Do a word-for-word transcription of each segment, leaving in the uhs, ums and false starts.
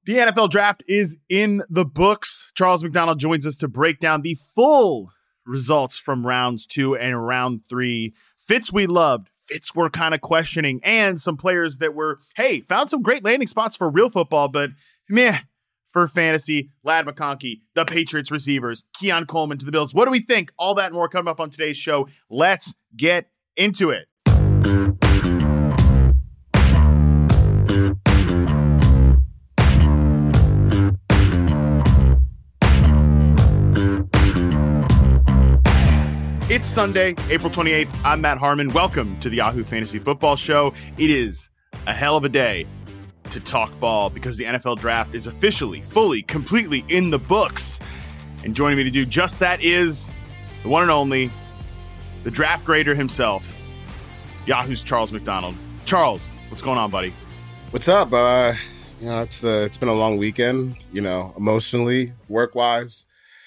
The N F L draft is in the books. Charles McDonald joins us to break down the full results from rounds two and round three. Fits we loved, fits we're kind of questioning, and some players that were, hey, found some great landing spots for real football, but meh, for fantasy. Ladd McConkey, the Patriots receivers, Keon Coleman to the Bills. What do we think? All that and more coming up on today's show. Let's get into it. It's Sunday, April twenty-eighth. I'm Matt Harmon. Welcome to the Yahoo Fantasy Football Show. It is a hell of a day to talk ball because the N F L draft is officially, fully, completely in the books. And joining me to do just that is the one and only, the draft grader himself, Yahoo's Charles McDonald. Charles, what's going on, buddy? What's up? Uh, you know, it's uh, it's been a long weekend, you know, emotionally, work-wise.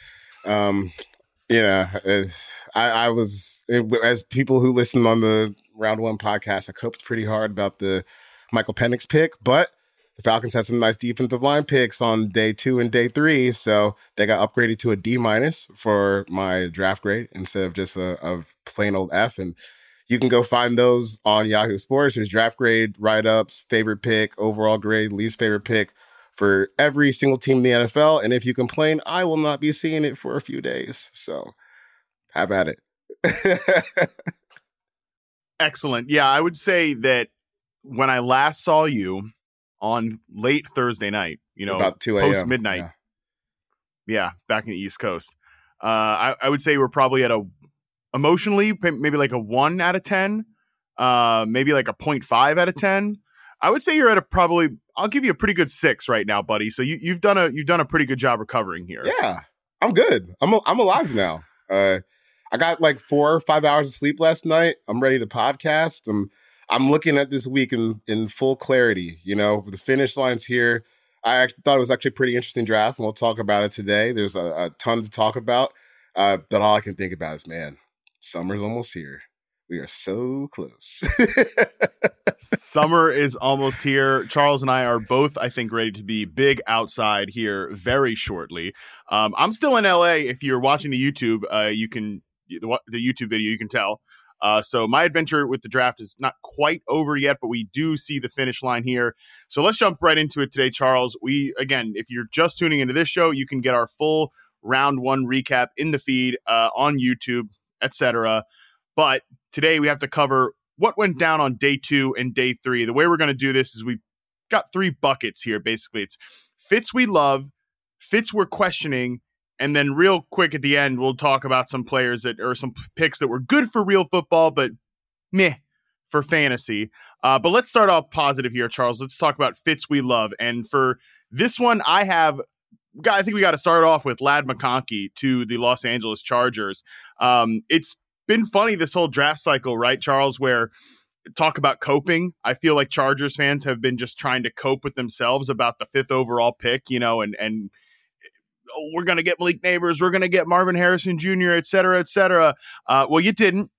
Um, yeah, uh, I, I was, as people who listen on the Round One podcast, I coped pretty hard about the Michael Penix pick, but the Falcons had some nice defensive line picks on day two and day three, so they got upgraded to a D minus for my draft grade instead of just a, a plain old F. And you can go find those on Yahoo Sports. There's draft grade, write-ups, favorite pick, overall grade, least favorite pick for every single team in the N F L. And if you complain, I will not be seeing it for a few days. So have at it. Excellent. Yeah, I would say that when I last saw you on late Thursday night, you know, about two a.m. post midnight, yeah. yeah, back in the East Coast, uh, I, I would say we're probably at a emotionally maybe like a one out of ten, uh, maybe like a point five out of ten. I would say you're at a probably. I'll give you a pretty good six right now, buddy. So you, you've done a you've done a pretty good job recovering here. Yeah, I'm good. I'm a, I'm alive now. Uh, I got like four or five hours of sleep last night. I'm ready to podcast. I'm I'm looking at this week in, in full clarity. You know, the finish line's here. I actually thought it was actually a pretty interesting draft, and we'll talk about it today. There's a, a ton to talk about. Uh, but all I can think about is, man, summer's almost here. We are so close. Summer is almost here. Charles and I are both, I think, ready to be big outside here very shortly. Um, I'm still in L A. If you're watching the YouTube, uh, you can the, the YouTube video, you can tell. Uh, so my adventure with the draft is not quite over yet, but we do see the finish line here. So let's jump right into it today, Charles. We again, if you're just tuning into this show, you can get our full round one recap in the feed uh, on YouTube, et cetera. But today we have to cover what went down on day two and day three. The way we're going to do this is we've got three buckets here. Basically, it's fits we love, fits we're questioning, and then real quick at the end, we'll talk about some players that or some picks that were good for real football, but meh for fantasy. Uh, but let's start off positive here, Charles. Let's talk about fits we love. And for this one, I have, I think we got to start off with Ladd McConkey to the Los Angeles Chargers. Um, it's been funny this whole draft cycle, right, Charles, where talk about coping. I feel like Chargers fans have been just trying to cope with themselves about the fifth overall pick, you know, and, and oh, we're going to get Malik Neighbors, we're going to get Marvin Harrison Junior, et cetera, et cetera. Uh, well, you didn't.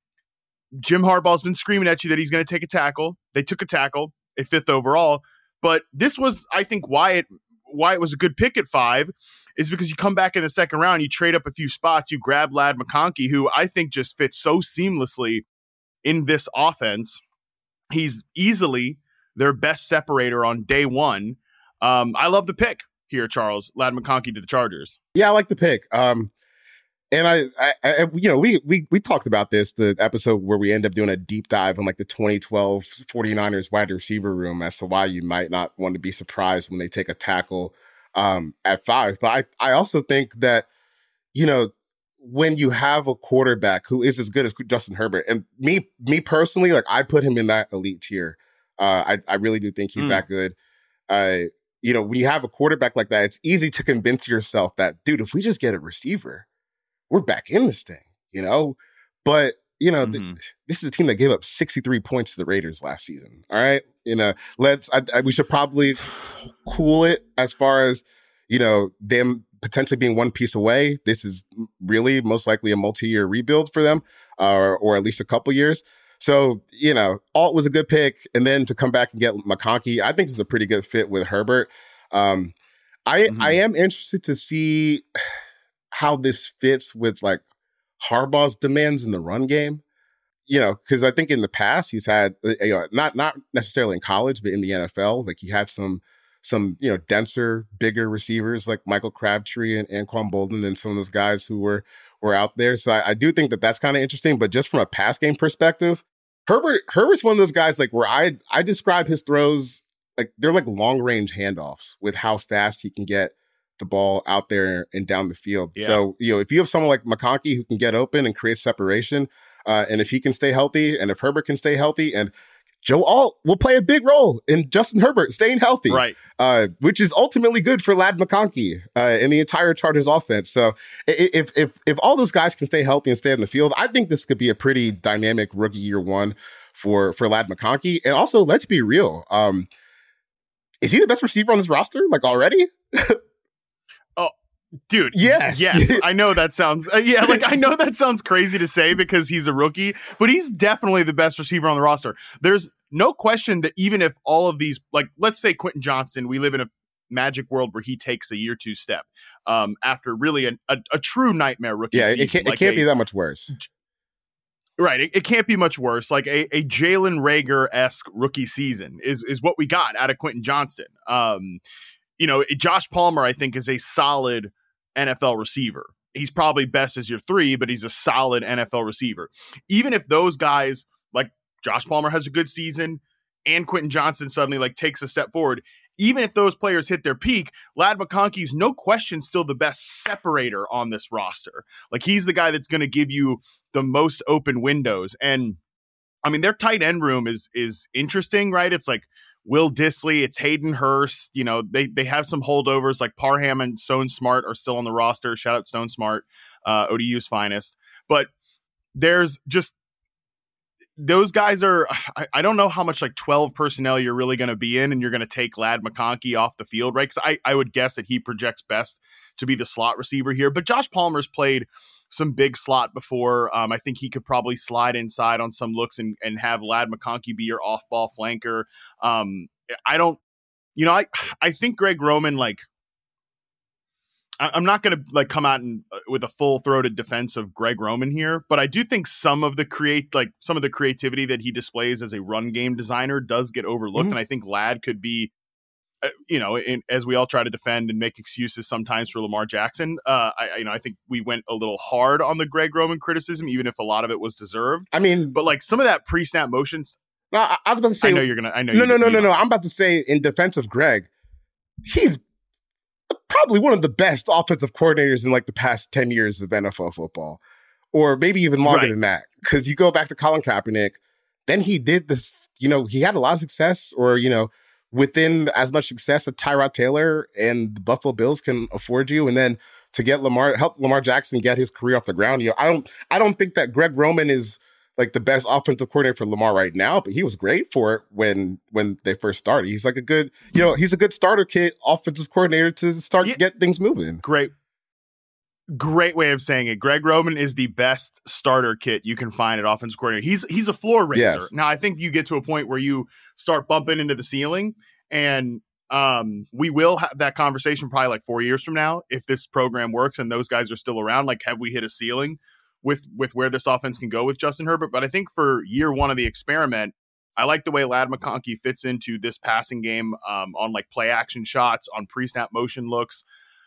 Jim Harbaugh's been screaming at you that he's going to take a tackle. They took a tackle, a fifth overall. But this was, I think, why it why it was a good pick at five is because you come back in the second round, you trade up a few spots, you grab Ladd McConkey, who I think just fits so seamlessly in this offense. He's easily their best separator on day one. Um, I love the pick here, Charles. Ladd McConkey to the Chargers. Yeah, I like the pick. Um, and I, I, I, you know, we we we talked about this, the episode where we end up doing a deep dive on like the twenty twelve 49ers wide receiver room as to why you might not want to be surprised when they take a tackle um, at five. But I, I also think that, you know, when you have a quarterback who is as good as Justin Herbert, and me, me personally, like I put him in that elite tier. Uh, I, I really do think he's mm. that good. Uh, you know, when you have a quarterback like that, it's easy to convince yourself that, dude, if we just get a receiver, we're back in this thing, you know? But, you know, mm-hmm. th- this is a team that gave up sixty-three points to the Raiders last season. All right. You know, let's, I, I, we should probably cool it as far as, you know, them potentially being one piece away. This is really most likely a multi-year rebuild for them, uh, or, or at least a couple years. So, you know, Alt was a good pick. And then to come back and get McConkey, I think this is a pretty good fit with Herbert. Um, I Mm-hmm. I am interested to see how this fits with like Harbaugh's demands in the run game. You know, because I think in the past he's had, you know, not not necessarily in college, but in the N F L, like he had some some you know denser, bigger receivers like Michael Crabtree and Anquan Boldin and some of those guys who were were out there. So I, I do think that that's kind of interesting. But just from a pass game perspective, Herbert Herbert's one of those guys like where I I describe his throws like they're like long range handoffs with how fast he can get the ball out there and down the field. Yeah. So you know if you have someone like McConkey who can get open and create separation. Uh, and if he can stay healthy, and if Herbert can stay healthy, and Joe Alt will play a big role in Justin Herbert staying healthy, right? Uh, which is ultimately good for Ladd McConkey uh, and the entire Chargers offense. So if if if all those guys can stay healthy and stay on the field, I think this could be a pretty dynamic rookie year one for for Ladd McConkey. And also, let's be real, um, is he the best receiver on this roster? Like already? Dude, yes, yes, I know that sounds, uh, yeah, like I know that sounds crazy to say because he's a rookie, but he's definitely the best receiver on the roster. There's no question that even if all of these, like, let's say Quentin Johnston, we live in a magic world where he takes a year two step um, after really an, a, a true nightmare rookie yeah, season. it can't, like it can't a, be that much worse. Right, it, it can't be much worse. Like a, a Jalen Reagor-esque rookie season is is what we got out of Quentin Johnston. Um, you know, Josh Palmer, I think, is a solid N F L receiver. He's probably best as your three, but he's a solid N F L receiver. Even if those guys, like Josh Palmer has a good season and Quentin Johnston suddenly like takes a step forward, even if those players hit their peak, Ladd McConkey's no question still the best separator on this roster. Like he's the guy that's going to give you the most open windows. And I mean, their tight end room is is interesting, right? It's like Will Dissly, it's Hayden Hurst. You know, they they have some holdovers like Parham and Stone Smart are still on the roster. Shout out Stone Smart, uh, O D U's finest. But there's just those guys are, I, I don't know how much like twelve personnel you're really going to be in and you're going to take Ladd McConkey off the field, right? Because I, I would guess that he projects best to be the slot receiver here. But Josh Palmer's played some big slot before. Um, I think he could probably slide inside on some looks and, and have Ladd McConkey be your off-ball flanker. Um, I don't, you know, I I think Greg Roman, like, I, I'm not going to like come out and uh, with a full-throated defense of Greg Roman here, but I do think some of the create, like some of the creativity that he displays as a run game designer does get overlooked, mm-hmm. and I think Ladd could be. Uh, you know, in, as we all try to defend and make excuses sometimes for Lamar Jackson, uh, I, you know, I think we went a little hard on the Greg Roman criticism, even if a lot of it was deserved. I mean, but like some of that pre-snap motions. No, I, I was about to say. I know you're gonna. I know. No, you, no, no, you no, know. no. I'm about to say in defense of Greg, he's probably one of the best offensive coordinators in like the past ten years of N F L football, or maybe even longer right. than that. Because you go back to Colin Kaepernick, then he did this. You know, he had a lot of success, or you know. within as much success that Tyrod Taylor and the Buffalo Bills can afford you. And then to get Lamar, help Lamar Jackson get his career off the ground. You know, I don't, I don't think that Greg Roman is like the best offensive coordinator for Lamar right now, but he was great for it when, when they first started. He's like a good, you know, he's a good starter kit offensive coordinator to start yeah. get things moving. Great. Great way of saying it. Greg Roman is the best starter kit you can find at offensive coordinator. He's he's a floor raiser. Yes. Now, I think you get to a point where you start bumping into the ceiling, and um, we will have that conversation probably like four years from now if this program works and those guys are still around. Like, have we hit a ceiling with with where this offense can go with Justin Herbert? But I think for year one of the experiment, I like the way Ladd McConkey fits into this passing game um, on like play action shots, on pre-snap motion looks.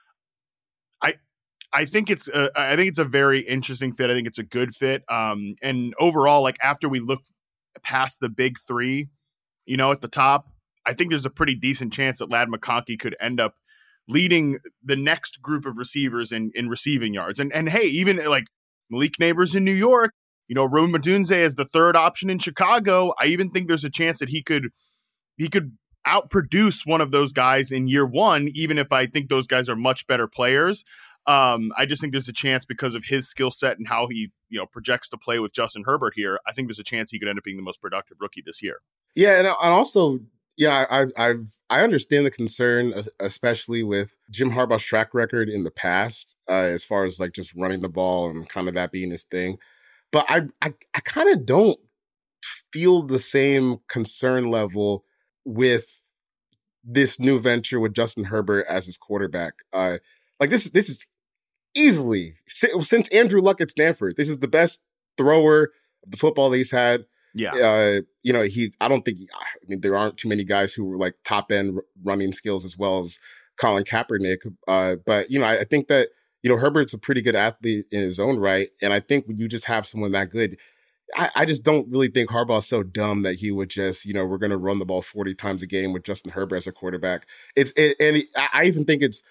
I. I think it's a, I think it's a very interesting fit. I think it's a good fit. Um, and overall, like after we look past the big three, you know, at the top, I think there's a pretty decent chance that Ladd McConkey could end up leading the next group of receivers in, in receiving yards. And and hey, even like Malik Neighbors in New York, you know, Rome Odunze as the third option in Chicago. I even think there's a chance that he could he could outproduce one of those guys in year one, even if I think those guys are much better players. Um, I just think there's a chance because of his skill set and how he, you know, projects to play with Justin Herbert here. I think there's a chance he could end up being the most productive rookie this year. Yeah, and, and also, yeah, I, I've I understand the concern, especially with Jim Harbaugh's track record in the past, uh, as far as like just running the ball and kind of that being his thing. But I I, I kind of don't feel the same concern level with this new venture with Justin Herbert as his quarterback. Uh, like this, this is easily, since Andrew Luck at Stanford, this is the best thrower of the football that he's had. Yeah. Uh, you know, he, I don't think, he, I mean, there aren't too many guys who were like top end running skills as well as Colin Kaepernick. Uh, but, you know, I, I think that, you know, Herbert's a pretty good athlete in his own right. And I think when you just have someone that good, I, I just don't really think Harbaugh's so dumb that he would just, you know, we're going to run the ball forty times a game with Justin Herbert as a quarterback. It's, it, and it, I even think it's,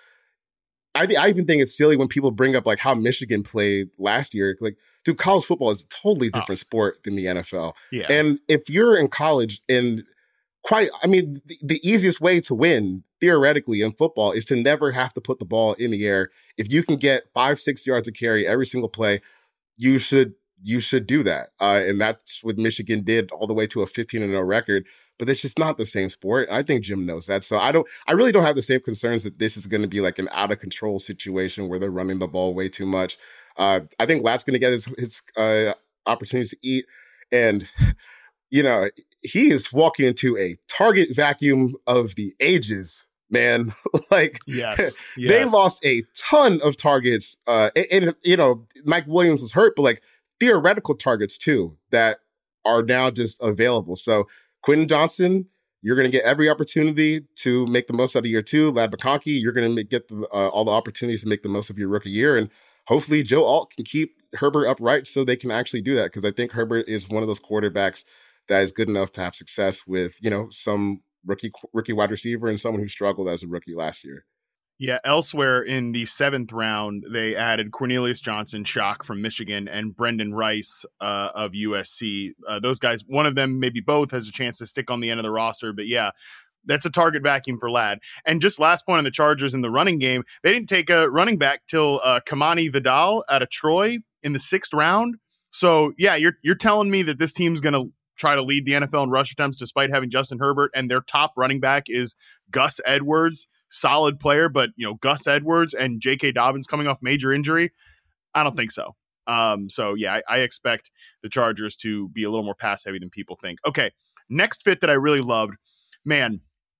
I, th- I even think it's silly when people bring up like how Michigan played last year. Like, dude, college football is a totally different oh. sport than the N F L. Yeah. And if you're in college and quite, I mean, the, the easiest way to win theoretically in football is to never have to put the ball in the air. If you can get five, six yards of carry every single play, you should, you should do that. Uh, and that's what Michigan did all the way to a fifteen and oh record. But it's just not the same sport. I think Jim knows that. So I don't, I really don't have the same concerns that this is going to be like an out of control situation where they're running the ball way too much. Uh, I think Lat's going to get his, his uh, opportunities to eat. And, you know, he is walking into a target vacuum of the ages, man. Like, yes, yes. They lost a ton of targets. Uh, and, and, you know, Mike Williams was hurt, but like theoretical targets too that are now just available. So Quentin Johnson, you're going to get every opportunity to make the most out of year two. Ladd McConkey, you're going to get the, uh, all the opportunities to make the most of your rookie year. And hopefully Joe Alt can keep Herbert upright so they can actually do that. Because I think Herbert is one of those quarterbacks that is good enough to have success with, you know, some rookie rookie wide receiver and someone who struggled as a rookie last year. Yeah, elsewhere in the seventh round, they added Cornelius Johnson, shock from Michigan, and Brendan Rice uh, of U S C. Uh, those guys, one of them, maybe both, has a chance to stick on the end of the roster. But yeah, that's a target vacuum for Ladd. And just last point on the Chargers in the running game, they didn't take a running back till uh, Kamani Vidal out of Troy in the sixth round. So yeah, you're you're telling me that this team's going to try to lead the N F L in rush attempts despite having Justin Herbert, and their top running back is Gus Edwards. Solid player, but you know, Gus Edwards and J K Dobbins coming off major injury, I don't think so. Um, so yeah, I, I expect the Chargers to be a little more pass heavy than people think. Okay, next fit that I really loved, man,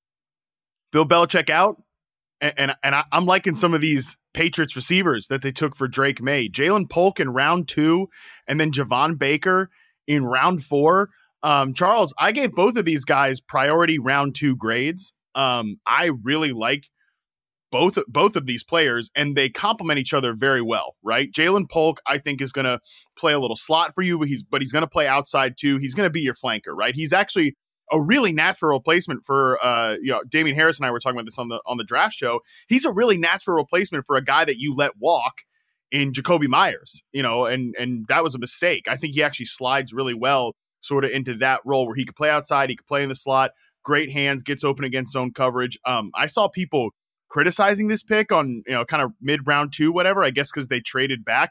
Bill Belichick out, and and, and I, I'm liking some of these Patriots receivers that they took for Drake May, Jalen Polk in round two, and then Javon Baker in round four. Um, Charles, I gave both of these guys priority round two grades. Um, I really like both both of these players, and they complement each other very well, right? Jalen Polk, I think, is going to play a little slot for you, but he's but he's going to play outside too. He's going to be your flanker, right? He's actually a really natural replacement for, uh, you know, Damian Harris and I were talking about this on the on the draft show. He's a really natural replacement for a guy that you let walk in Jacoby Myers, you know, and and that was a mistake. I think he actually slides really well sort of into that role where he could play outside, he could play in the slot. Great hands, gets open against zone coverage. Um, I saw people criticizing this pick on, you know, kind of mid round two, whatever, I guess, because they traded back.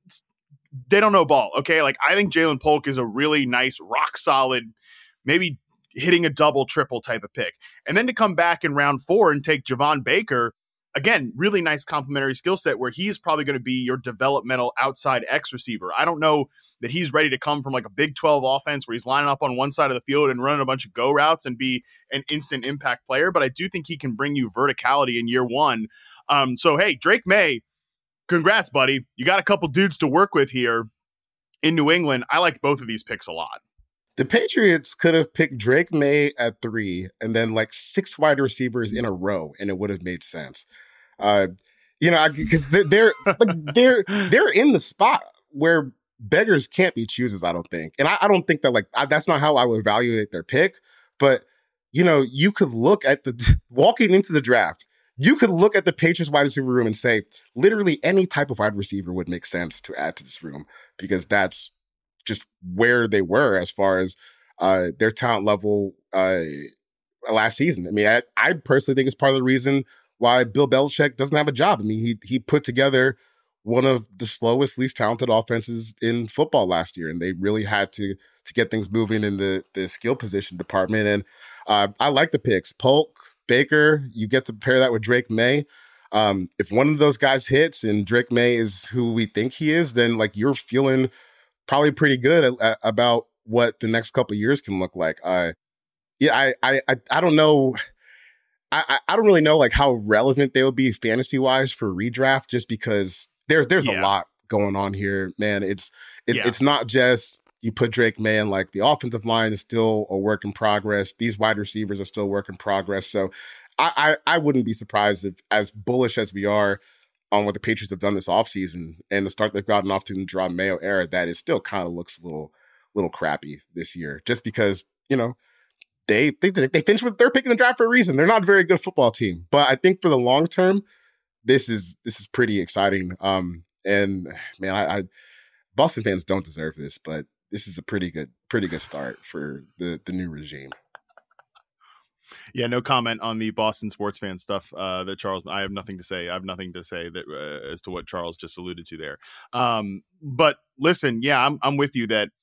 They don't know ball. Okay. Like, I think Jalen Polk is a really nice, rock solid, maybe hitting a double, triple type of pick. And then to come back in round four and take Javon Baker, again, really nice complementary skill set where he is probably going to be your developmental outside X receiver. I don't know that he's ready to come from like a Big twelve offense where he's lining up on one side of the field and running a bunch of go routes and be an instant impact player, but I do think he can bring you verticality in year one. Um, so, hey, Drake May, congrats, buddy. You got a couple dudes to work with here in New England. I like both of these picks a lot. The Patriots could have picked Drake May at three and then like six wide receivers in a row, and it would have made sense. Uh, you know, because they're they're, they're they're in the spot where beggars can't be choosers, I don't think. And I, I don't think that, like, I, that's not how I would evaluate their pick. But, you know, you could look at the, walking into the draft, you could look at the Patriots wide receiver room and say, literally any type of wide receiver would make sense to add to this room because that's just where they were as far as uh, their talent level uh, last season. I mean, I, I personally think it's part of the reason why Bill Belichick doesn't have a job. I mean, he he put together one of the slowest, least talented offenses in football last year. And they really had to to get things moving in the, the skill position department. And uh, I like the picks. Polk, Baker, you get to pair that with Drake May. Um, if one of those guys hits and Drake May is who we think he is, then like you're feeling probably pretty good a, a, about what the next couple of years can look like. Uh, yeah, I, I I I don't know. I, I don't really know like how relevant they will be fantasy wise for redraft, just because there's there's yeah. a lot going on here, man. It's it, yeah. it's not just you put Drake May in, like the offensive line is still a work in progress. These wide receivers are still work in progress. So I I, I wouldn't be surprised if, as bullish as we are on what the Patriots have done this offseason and the start they've gotten off to the Jerome Mayo era, that it still kind of looks a little little crappy this year, just because, you know, They they they finished with they're picking the draft for a reason. They're not a very good football team, but I think for the long term, this is this is pretty exciting. Um, and man, I, I Boston fans don't deserve this, but this is a pretty good pretty good start for the the new regime. Yeah, no comment on the Boston sports fan stuff. Uh, that Charles, I have nothing to say. I have nothing to say that uh, as to what Charles just alluded to there. Um, but listen, yeah, I'm I'm with you that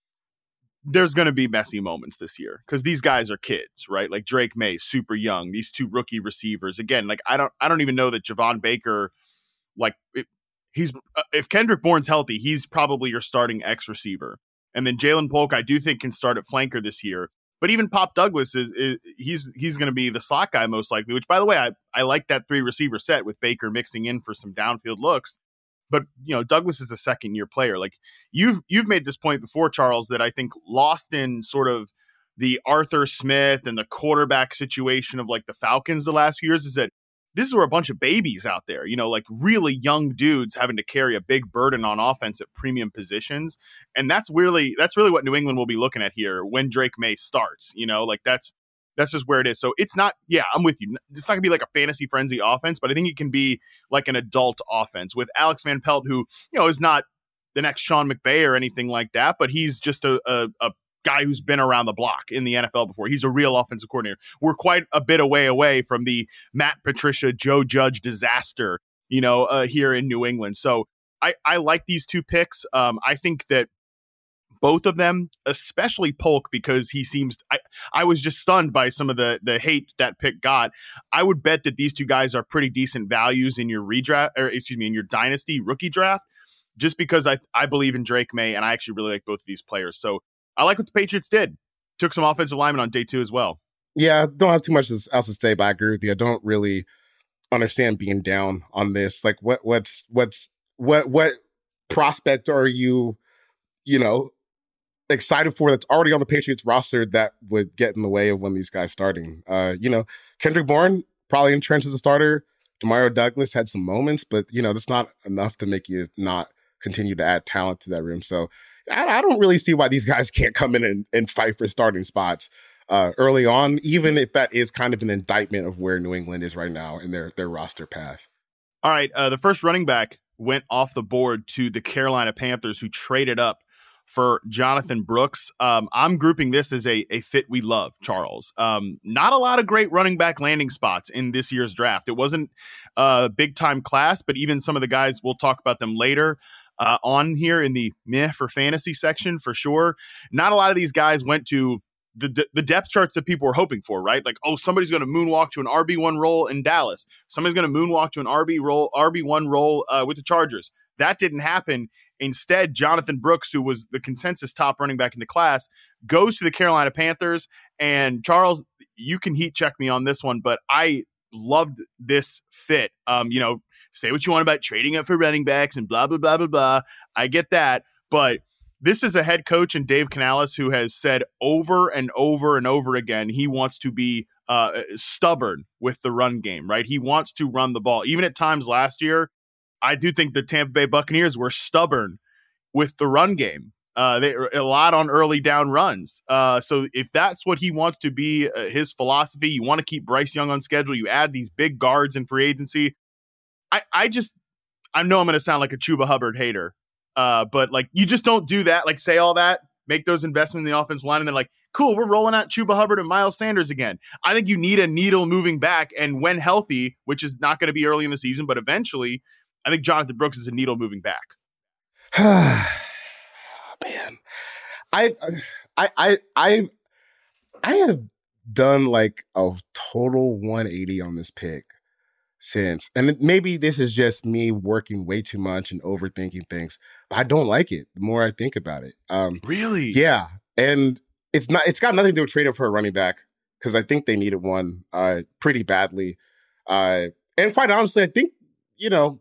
there's going to be messy moments this year because these guys are kids, right? Like Drake May, super young. These two rookie receivers, again, like I don't, I don't even know that Javon Baker, like it, he's uh, if Kendrick Bourne's healthy, he's probably your starting X receiver, and then Jalen Polk, I do think can start at flanker this year. But even Pop Douglas is, is he's he's going to be the slot guy most likely. Which, by the way, I I like that three receiver set with Baker mixing in for some downfield looks. But, you know, Douglas is a second year player. Like you've you've made this point before, Charles, that I think lost in sort of the Arthur Smith and the quarterback situation of like the Falcons the last few years is that this is where a bunch of babies out there, you know, like really young dudes having to carry a big burden on offense at premium positions. And that's really that's really what New England will be looking at here when Drake May starts, you know, like that's That's just where it is. So it's not, yeah, I'm with you. It's not going to be like a fantasy frenzy offense, but I think it can be like an adult offense with Alex Van Pelt, who, you know, is not the next Sean McVay or anything like that, but he's just a, a, a guy who's been around the block in the N F L before. He's a real offensive coordinator. We're quite a bit away away from the Matt Patricia, Joe Judge disaster, you know, uh, here in New England. So I, I like these two picks. Um, I think that both of them, especially Polk, because he seems I, I was just stunned by some of the the hate that pick got. I would bet that these two guys are pretty decent values in your redraft, or excuse me, in your dynasty rookie draft, just because I, I believe in Drake May and I actually really like both of these players. So I like what the Patriots did. Took some offensive linemen on day two as well. Yeah, don't have too much else to say, but I agree with you. I don't really understand being down on this. Like what what's what's what what prospect are you, you know, excited for that's already on the Patriots roster that would get in the way of one of these guys starting? Uh, you know, Kendrick Bourne probably entrenched as a starter. Demario Douglas had some moments, but you know, that's not enough to make you not continue to add talent to that room. So I, I don't really see why these guys can't come in and, and fight for starting spots uh, early on, even if that is kind of an indictment of where New England is right now in their their roster path. All right, uh, the first running back went off the board to the Carolina Panthers, who traded up for Jonathan Brooks. Um, I'm grouping this as a, a fit we love, Charles. Um, not a lot of great running back landing spots in this year's draft. It wasn't a big-time class, but even some of the guys, we'll talk about them later uh, on here in the meh for fantasy section for sure. Not a lot of these guys went to the, the depth charts that people were hoping for, right? Like, oh, somebody's going to moonwalk to an R B one role in Dallas. Somebody's going to moonwalk to an R B role, R B one role uh, with the Chargers. That didn't happen. Instead, Jonathan Brooks, who was the consensus top running back in the class, goes to the Carolina Panthers. And Charles, you can heat check me on this one, but I loved this fit. Um, you know, say what you want about trading up for running backs and blah, blah, blah, blah, blah. I get that. But this is a head coach in Dave Canales who has said over and over and over again he wants to be uh, stubborn with the run game, right? He wants to run the ball. Even at times last year, I do think the Tampa Bay Buccaneers were stubborn with the run game. Uh, they a lot on early down runs. Uh, so if that's what he wants to be, uh, his philosophy, you want to keep Bryce Young on schedule. You add these big guards in free agency. I, I just, I know I'm going to sound like a Chuba Hubbard hater, uh, but like you just don't do that. Like say all that, make those investments in the offensive line, and then like, cool, we're rolling out Chuba Hubbard and Miles Sanders again. I think you need a needle moving back, and when healthy, which is not going to be early in the season, but eventually, I think Jonathan Brooks is a needle moving back. Man, I, I, I, I, I have done like a total one eighty on this pick since, and maybe this is just me working way too much and overthinking things, but I don't like it the more I think about it. Um, really? Yeah. And it's not, it's got nothing to do with trading for a running back. because I think they needed one uh, pretty badly. Uh, and quite honestly, I think, you know,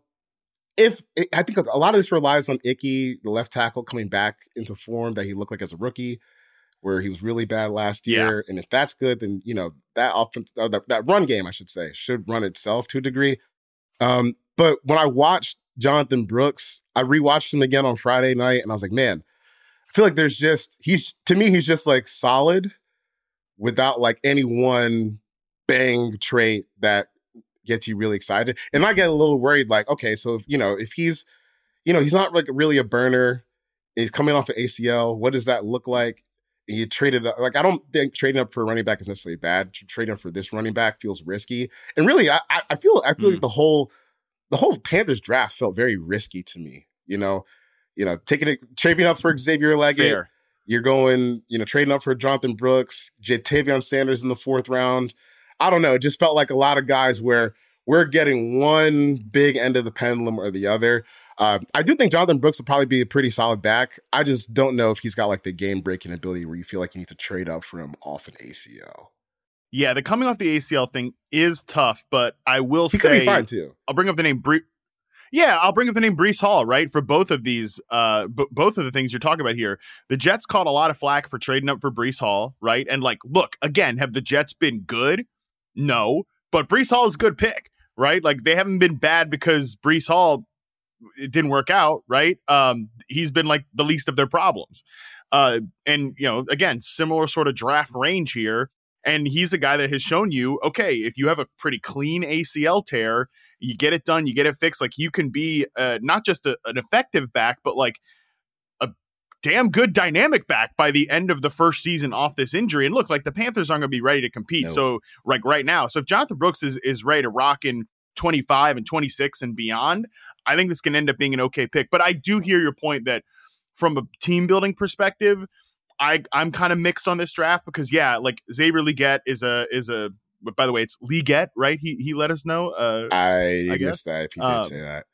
if I think a lot of this relies on Icky, the left tackle, coming back into form that he looked like as a rookie, where he was really bad last year. Yeah. And if that's good, then, you know, that offense, uh, that, that run game, I should say, should run itself to a degree. Um, but when I watched Jonathan Brooks, I rewatched him again on Friday night, and I was like, man, I feel like there's just, he's, to me, he's just like solid without like any one bang trait that gets you really excited. And I get a little worried, like, okay, so, if, you know, if he's, you know, he's not like really a burner, he's coming off of A C L, what does that look like? And you traded up, like, I don't think trading up for a running back is necessarily bad. Trading up for this running back feels risky. And really, I, I feel, I feel mm. like the whole, the whole Panthers draft felt very risky to me. You know, you know, taking it, trading up for Xavier Leggett. Fair. You're going, you know, trading up for Jonathan Brooks, Jatavion Sanders in the fourth round. I don't know. It just felt like a lot of guys where we're getting one big end of the pendulum or the other. Uh, I do think Jonathan Brooks will probably be a pretty solid back. I just don't know if he's got like the game-breaking ability where you feel like you need to trade up for him off an A C L. Yeah, the coming off the A C L thing is tough, but I will he say... He could be fine, too. I'll bring up the name... Bre- yeah, I'll bring up the name Breece Hall, right? For both of these, uh, b- both of the things you're talking about here. The Jets caught a lot of flack for trading up for Breece Hall, right? And like, look, again, have the Jets been good? No, but Breece Hall is a good pick, right? Like, they haven't been bad because Breece Hall, it didn't work out, right? Um, he's been like the least of their problems. Uh, and, you know, again, similar sort of draft range here. And he's a guy that has shown you, okay, if you have a pretty clean A C L tear, you get it done, you get it fixed. Like, you can be uh, not just a, an effective back, but like a damn good dynamic back by the end of the first season off this injury. And look, like the Panthers aren't going to be ready to compete. No. So like right now, so if Jonathan Brooks is, is ready to rock in twenty-five and twenty-six and beyond, I think this can end up being an okay pick. But I do hear your point that from a team building perspective, I I'm kind of mixed on this draft because yeah, like Xavier Legette is a is a but by the way, it's Legette, right? He he let us know. Uh, I, I missed that if he did um, say that.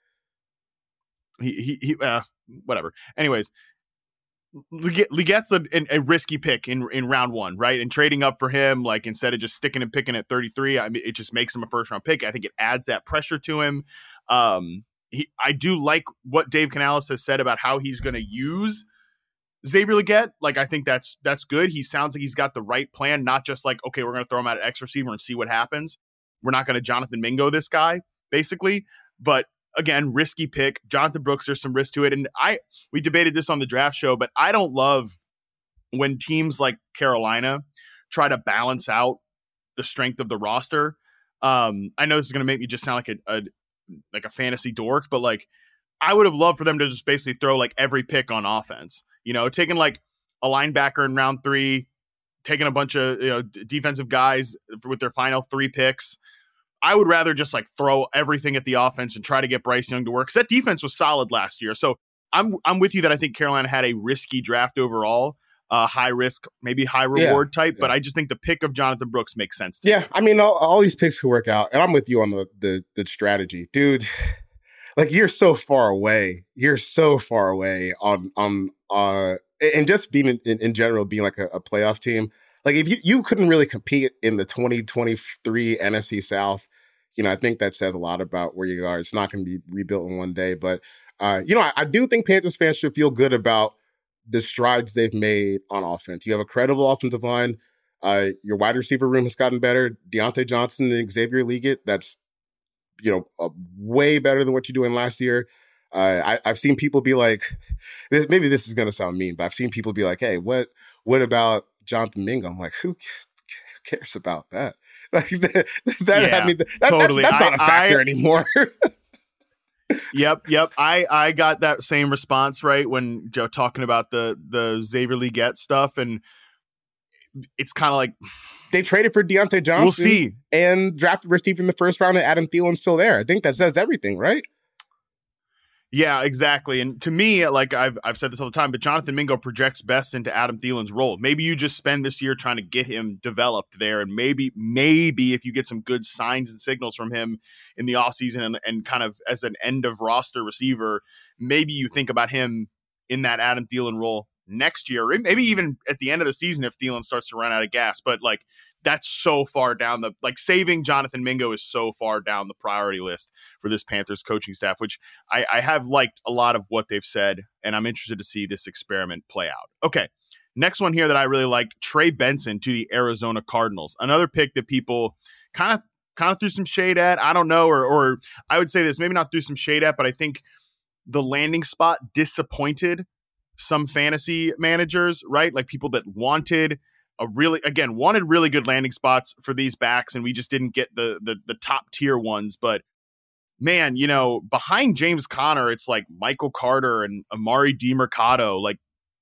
He he, he uh, whatever. Anyways, Legette's a, a risky pick in in round one, right? And trading up for him, like instead of just sticking and picking at thirty-three, I mean, it just makes him a first round pick. I think it adds that pressure to him. Um, he, I do like what Dave Canales has said about how he's going to use Xavier Legette. Like, I think that's that's good. He sounds like he's got the right plan, not just like, okay, we're going to throw him out at X receiver and see what happens. We're not going to Jonathan Mingo this guy, basically. But again, risky pick. Jonathan Brooks, there's some risk to it. And I we debated this on the draft show, but I don't love when teams like Carolina try to balance out the strength of the roster. Um, I know this is going to make me just sound like a, a like a fantasy dork, but like I would have loved for them to just basically throw like every pick on offense. You know, taking like a linebacker in round three, taking a bunch of you know d- defensive guys with their final three picks. I would rather just like throw everything at the offense and try to get Bryce Young to work because that defense was solid last year. So I'm I'm with you that I think Carolina had a risky draft overall, uh, high risk, maybe high reward yeah, type. Yeah. But I just think the pick of Jonathan Brooks makes sense. To yeah, me. I mean, all, all these picks could work out, and I'm with you on the the, the strategy, dude. Like you're so far away. You're so far away on on uh, and just being in, in, in general being like a, a playoff team. Like if you, you couldn't really compete in the twenty twenty-three N F C South, you know, I think that says a lot about where you are. It's not going to be rebuilt in one day, but uh, you know, I, I do think Panthers fans should feel good about the strides they've made on offense. You have a credible offensive line. Uh, your wide receiver room has gotten better. Deontay Johnson and Xavier Legette, that's you know uh, way better than what you're doing last year. Uh, I, I've seen people be like, maybe this is going to sound mean, but I've seen people be like, "Hey, what what about Jonathan Mingo?" I'm like, who, who cares about that? Like that, that yeah, I mean, that, totally. that's, that's not I, a factor I, anymore. yep, yep. I, I got that same response right when Joe talking about the the Xavier Legette stuff, and it's kind of like they traded for Deontay Johnson. We'll see, and drafted receiver in the first round, and Adam Thielen's still there. I think that says everything, right? Yeah, exactly. And to me, like I've I've said this all the time, but Jonathan Mingo projects best into Adam Thielen's role. Maybe you just spend this year trying to get him developed there. And maybe, maybe if you get some good signs and signals from him in the offseason and, and kind of as an end of roster receiver, maybe you think about him in that Adam Thielen role next year, or maybe even at the end of the season if Thielen starts to run out of gas. But like that's so far down the like saving Jonathan Mingo is so far down the priority list for this Panthers coaching staff, which I, I have liked a lot of what they've said, and I'm interested to see this experiment play out. Okay. Next one here that I really liked, Trey Benson to the Arizona Cardinals. Another pick that people kind of kind of threw some shade at. I don't know, or or I would say this, maybe not threw some shade at, but I think the landing spot disappointed some fantasy managers, right? Like people that wanted a really, again, wanted really good landing spots for these backs, and we just didn't get the the, the top tier ones. But man, you know, behind James Conner, it's like Michael Carter and Amari DiMercado, like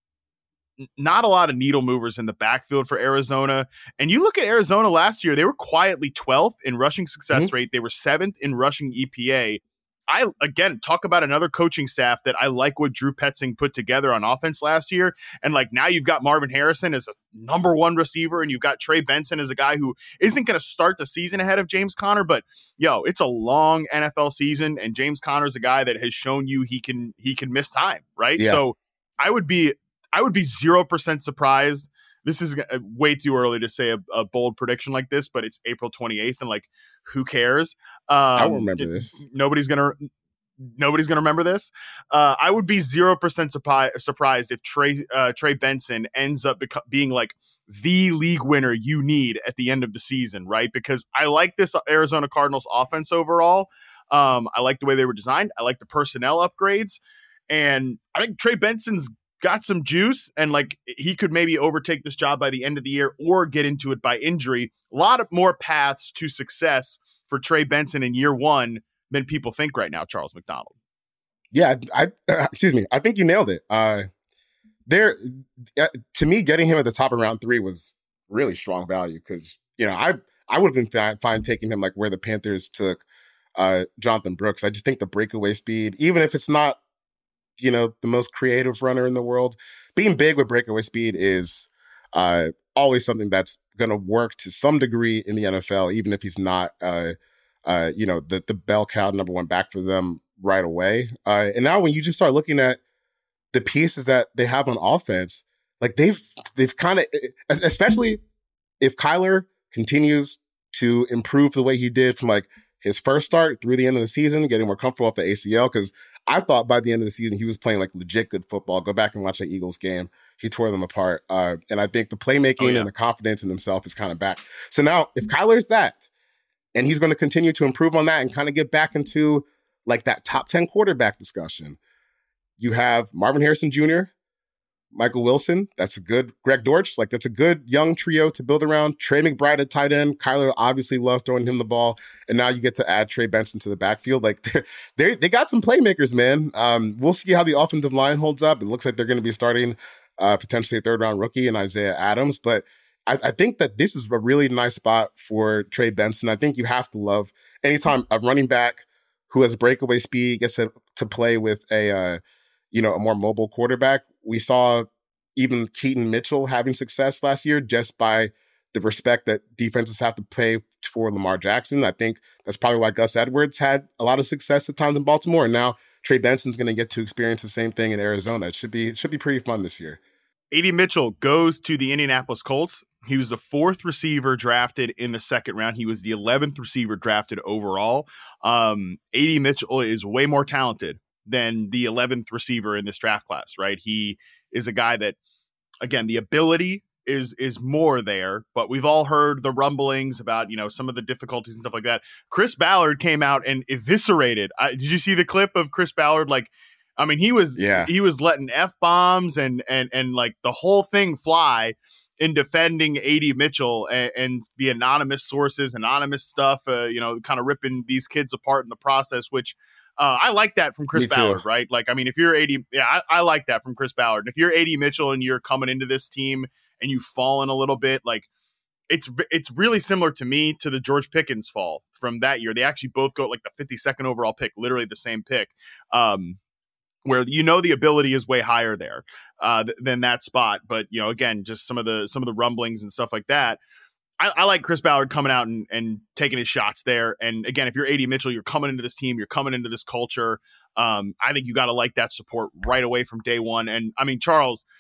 not a lot of needle movers in the backfield for Arizona. And you look at Arizona last year, they were quietly twelfth in rushing success mm-hmm. rate. They were seventh in rushing E P A. I, again, talk about another coaching staff that I like what Drew Petzing put together on offense last year. And like now you've got Marvin Harrison as a number one receiver, and you've got Trey Benson as a guy who isn't going to start the season ahead of James Conner. But yo, it's a long N F L season, and James Conner is a guy that has shown you he can he can miss time, right? Yeah. So I would be I would be zero percent surprised. This is way too early to say a, a bold prediction like this, but it's April twenty-eighth, and like, who cares? Um, I will remember it, this. Nobody's gonna, nobody's gonna remember this. Uh, I would be zero percent surpri- surprised if Trey uh, Trey Benson ends up beco- being like the league winner you need at the end of the season, right? Because I like this Arizona Cardinals offense overall. Um, I like the way they were designed. I like the personnel upgrades, and I think Trey Benson's got some juice, and like he could maybe overtake this job by the end of the year or get into it by injury. A lot of more paths to success for Trey Benson in year one than people think right now, Charles McDonald. Yeah, I, I excuse me. I think you nailed it. Uh, there, uh, to me, getting him at the top of round three was really strong value because, you know, I I would have been fine, fine taking him like where the Panthers took uh, Jonathan Brooks. I just think the breakaway speed, even if it's not, you know, the most creative runner in the world, being big with breakaway speed is uh, always something that's going to work to some degree in the N F L, even if he's not, uh, uh, you know, the, the bell cow number one back for them right away. Uh, and now when you just start looking at the pieces that they have on offense, like they've, they've kind of, especially if Kyler continues to improve the way he did from like his first start through the end of the season, getting more comfortable off the A C L, because I thought by the end of the season, he was playing like legit good football. Go back and watch the Eagles game. He tore them apart. Uh, and I think the playmaking oh, yeah. and the confidence in himself is kind of back. So now if Kyler's that, and he's going to continue to improve on that and kind of get back into like that top ten quarterback discussion, you have Marvin Harrison Junior, Michael Wilson. That's a good Greg Dortch. Like that's a good young trio to build around. Trey McBride at tight end. Kyler obviously loves throwing him the ball. And now you get to add Trey Benson to the backfield. Like they they got some playmakers, man. Um, we'll see how the offensive line holds up. It looks like they're going to be starting uh, potentially a third round rookie in Isaiah Adams. But I, I think that this is a really nice spot for Trey Benson. I think you have to love anytime a running back who has breakaway speed gets to, to play with a uh, you know, a more mobile quarterback. We saw even Keaton Mitchell having success last year just by the respect that defenses have to pay for Lamar Jackson. I think that's probably why Gus Edwards had a lot of success at times in Baltimore. And now Trey Benson's going to get to experience the same thing in Arizona. It should be, it should be pretty fun this year. A D Mitchell goes to the Indianapolis Colts. He was the fourth receiver drafted in the second round. He was the eleventh receiver drafted overall. Um, A D Mitchell is way more talented than the eleventh receiver in this draft class, right? He is a guy that, again, the ability is is more there, but we've all heard the rumblings about, you know, some of the difficulties and stuff like that. Chris Ballard came out and eviscerated. I, did you see the clip of Chris Ballard? Like, I mean, he was yeah. he was letting F-bombs and and and like the whole thing fly in defending A D Mitchell and, and the anonymous sources, anonymous stuff, uh, you know, kind of ripping these kids apart in the process, which uh, I like that from Chris Ballard, right? Like, I mean, if you're A D, yeah, I, I like that from Chris Ballard. If you're A D Mitchell and you're coming into this team and you've fallen a little bit, like it's, it's really similar to me to the George Pickens fall from that year. They actually both go like the fifty-second overall pick, literally the same pick. Um, where you know the ability is way higher there uh, th- than that spot. But, you know, again, just some of the some of the rumblings and stuff like that. I, I like Chris Ballard coming out and, and taking his shots there. And, again, if you're A D Mitchell, you're coming into this team, you're coming into this culture. Um, I think you got to like that support right away from day one. And, I mean, Charles,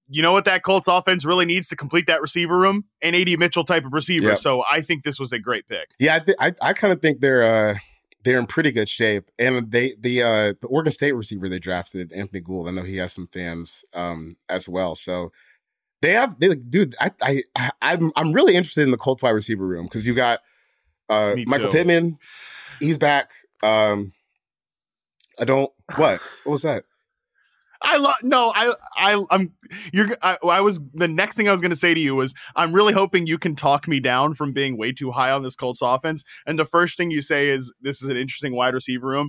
you know what that Colts offense really needs to complete that receiver room? An A D Mitchell type of receiver. Yep. So I think this was a great pick. Yeah, I th- I, I kind of think they're uh, they're in pretty good shape. And they the uh, the Oregon State receiver they drafted, Anthony Gould. I know he has some fans um, as well. So they have, they, dude. I I I'm I'm really interested in the Colts wide receiver room because you got uh, Michael Pittman. He's back. Um, I don't what what was that? I love no, I I I'm you're I, I was the next thing I was going to say to you was I'm really hoping you can talk me down from being way too high on this Colts offense. And the first thing you say is this is an interesting wide receiver room.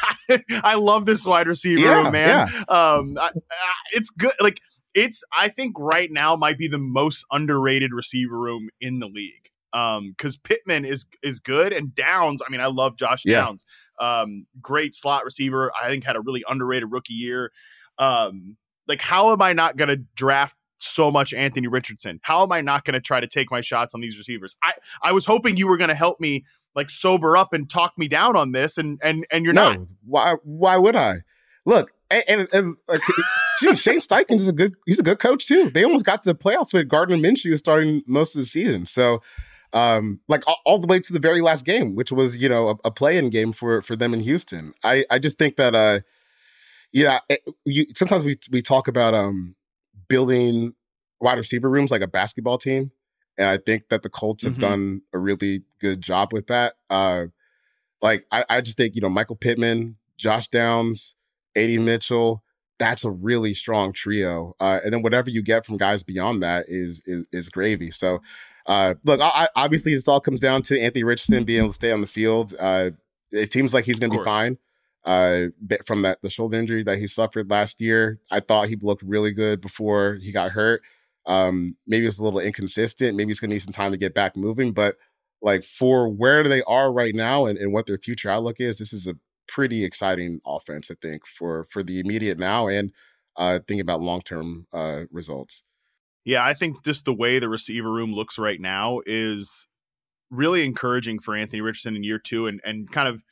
I love this wide receiver yeah, room, man. Yeah. Um, I, I, it's good. Like it's I think right now might be the most underrated receiver room in the league. Um, because Pittman is is good and Downs. I mean, I love Josh yeah. Downs. Um, great slot receiver. I think had a really underrated rookie year. Um, like how am I not going to draft so much Anthony Richardson? How am I not going to try to take my shots on these receivers? I, I was hoping you were going to help me like sober up and talk me down on this. And, and, and you're no, not. Why, why would I look? And, and, and like, dude, Shane Steichen is a good, he's a good coach too. They almost got to the playoffs with Gardner Minshew starting most of the season. So, um, like all, all the way to the very last game, which was, you know, a, a play-in game for, for them in Houston. I, I just think that, uh, Yeah, it, you, sometimes we we talk about um, building wide receiver rooms like a basketball team, and I think that the Colts have mm-hmm. done a really good job with that. Uh, like I, I just think you know Michael Pittman, Josh Downs, A D Mitchell, that's a really strong trio, uh, and then whatever you get from guys beyond that is is, is gravy. So, uh, look, I, obviously this all comes down to Anthony Richardson being able to stay on the field. Uh, it seems like he's going to be fine. Uh, from that the shoulder injury that he suffered last year. I thought he looked really good before he got hurt. Um, maybe it's a little inconsistent. Maybe he's going to need some time to get back moving. But like for where they are right now and, and what their future outlook is, this is a pretty exciting offense, I think, for for the immediate now and uh, thinking about long term uh, results. Yeah, I think just the way the receiver room looks right now is really encouraging for Anthony Richardson in year two and and kind of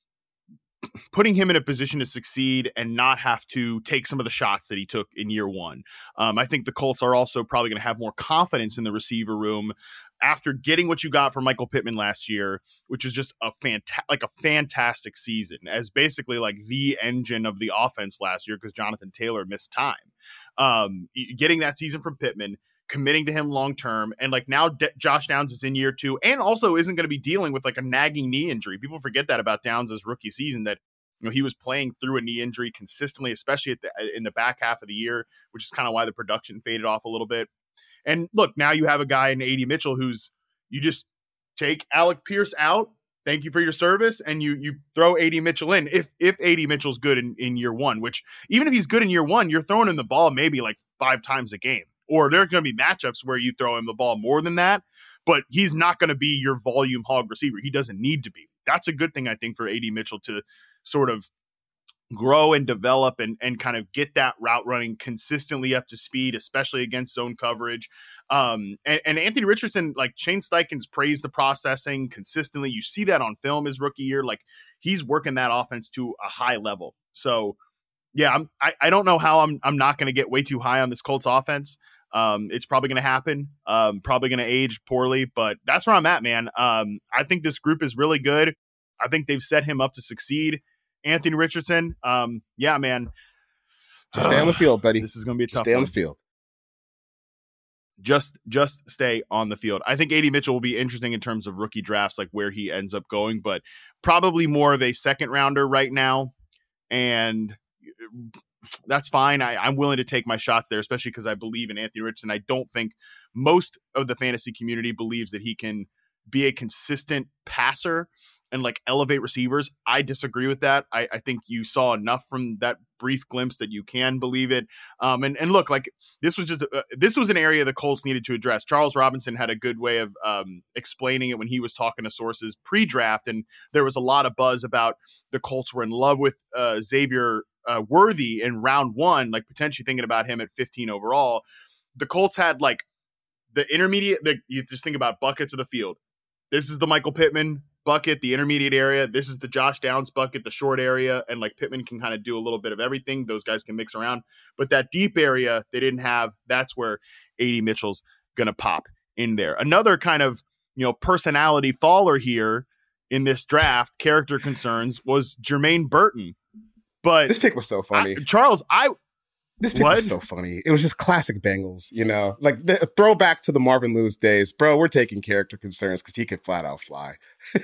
putting him in a position to succeed and not have to take some of the shots that he took in year one. Um, I think the Colts are also probably going to have more confidence in the receiver room after getting what you got from Michael Pittman last year, which is just a fanta- like a fantastic season as basically like the engine of the offense last year because Jonathan Taylor missed time. Um, getting that season from Pittman, committing to him long term, and like now D- Josh Downs is in year two and also isn't going to be dealing with like a nagging knee injury. People forget that about Downs' rookie season, that you know he was playing through a knee injury consistently, especially at the, in the back half of the year, which is kind of why the production faded off a little bit. And look, now you have a guy in A D Mitchell who's you just take Alec Pierce out. Thank you for your service, and you you throw A D Mitchell in if if A D Mitchell's good in, in year one. Which even if he's good in year one, you're throwing him the ball maybe like five times a game. Or there are going to be matchups where you throw him the ball more than that, but he's not going to be your volume hog receiver. He doesn't need to be. That's a good thing, I think, for A D Mitchell to sort of grow and develop and, and kind of get that route running consistently up to speed, especially against zone coverage. Um, and, and Anthony Richardson, like Shane Steichen's praised the processing consistently. You see that on film his rookie year. Like he's working that offense to a high level. So, yeah, I'm, I, I don't know how I'm I'm not going to get way too high on this Colts offense. Um, it's probably going to happen. Um, probably going to age poorly, but that's where I'm at, man. Um, I think this group is really good. I think they've set him up to succeed. Anthony Richardson, um, yeah, man. Just stay on the field, buddy. This is going to be a just tough stay one. on the field. Just, just stay on the field. I think A D Mitchell will be interesting in terms of rookie drafts, like where he ends up going, but probably more of a second rounder right now. And that's fine. I, I'm willing to take my shots there, especially because I believe in Anthony Richardson. I don't think most of the fantasy community believes that he can be a consistent passer and like elevate receivers. I disagree with that. I, I think you saw enough from that brief glimpse that you can believe it. Um, and, and look, like this was just, uh, this was an area the Colts needed to address. Charles Robinson had a good way of um, explaining it when he was talking to sources pre-draft. And there was a lot of buzz about the Colts were in love with uh, Xavier uh, Worthy in round one, like potentially thinking about him at fifteen overall. The Colts had like the intermediate, the, you just think about buckets of the field. This is the Michael Pittman bucket, the intermediate area. This is the Josh Downs bucket, the short area, and like Pittman can kind of do a little bit of everything. Those guys can mix around. But that deep area they didn't have, that's where A D Mitchell's going to pop in there. Another kind of, you know, personality faller here in this draft, character concerns, was Jermaine Burton. But this pick was so funny. I, Charles, I This pick what? was so funny. It was just classic Bengals, you know, like the throwback to the Marvin Lewis days. Bro, we're taking character concerns because he could flat out fly.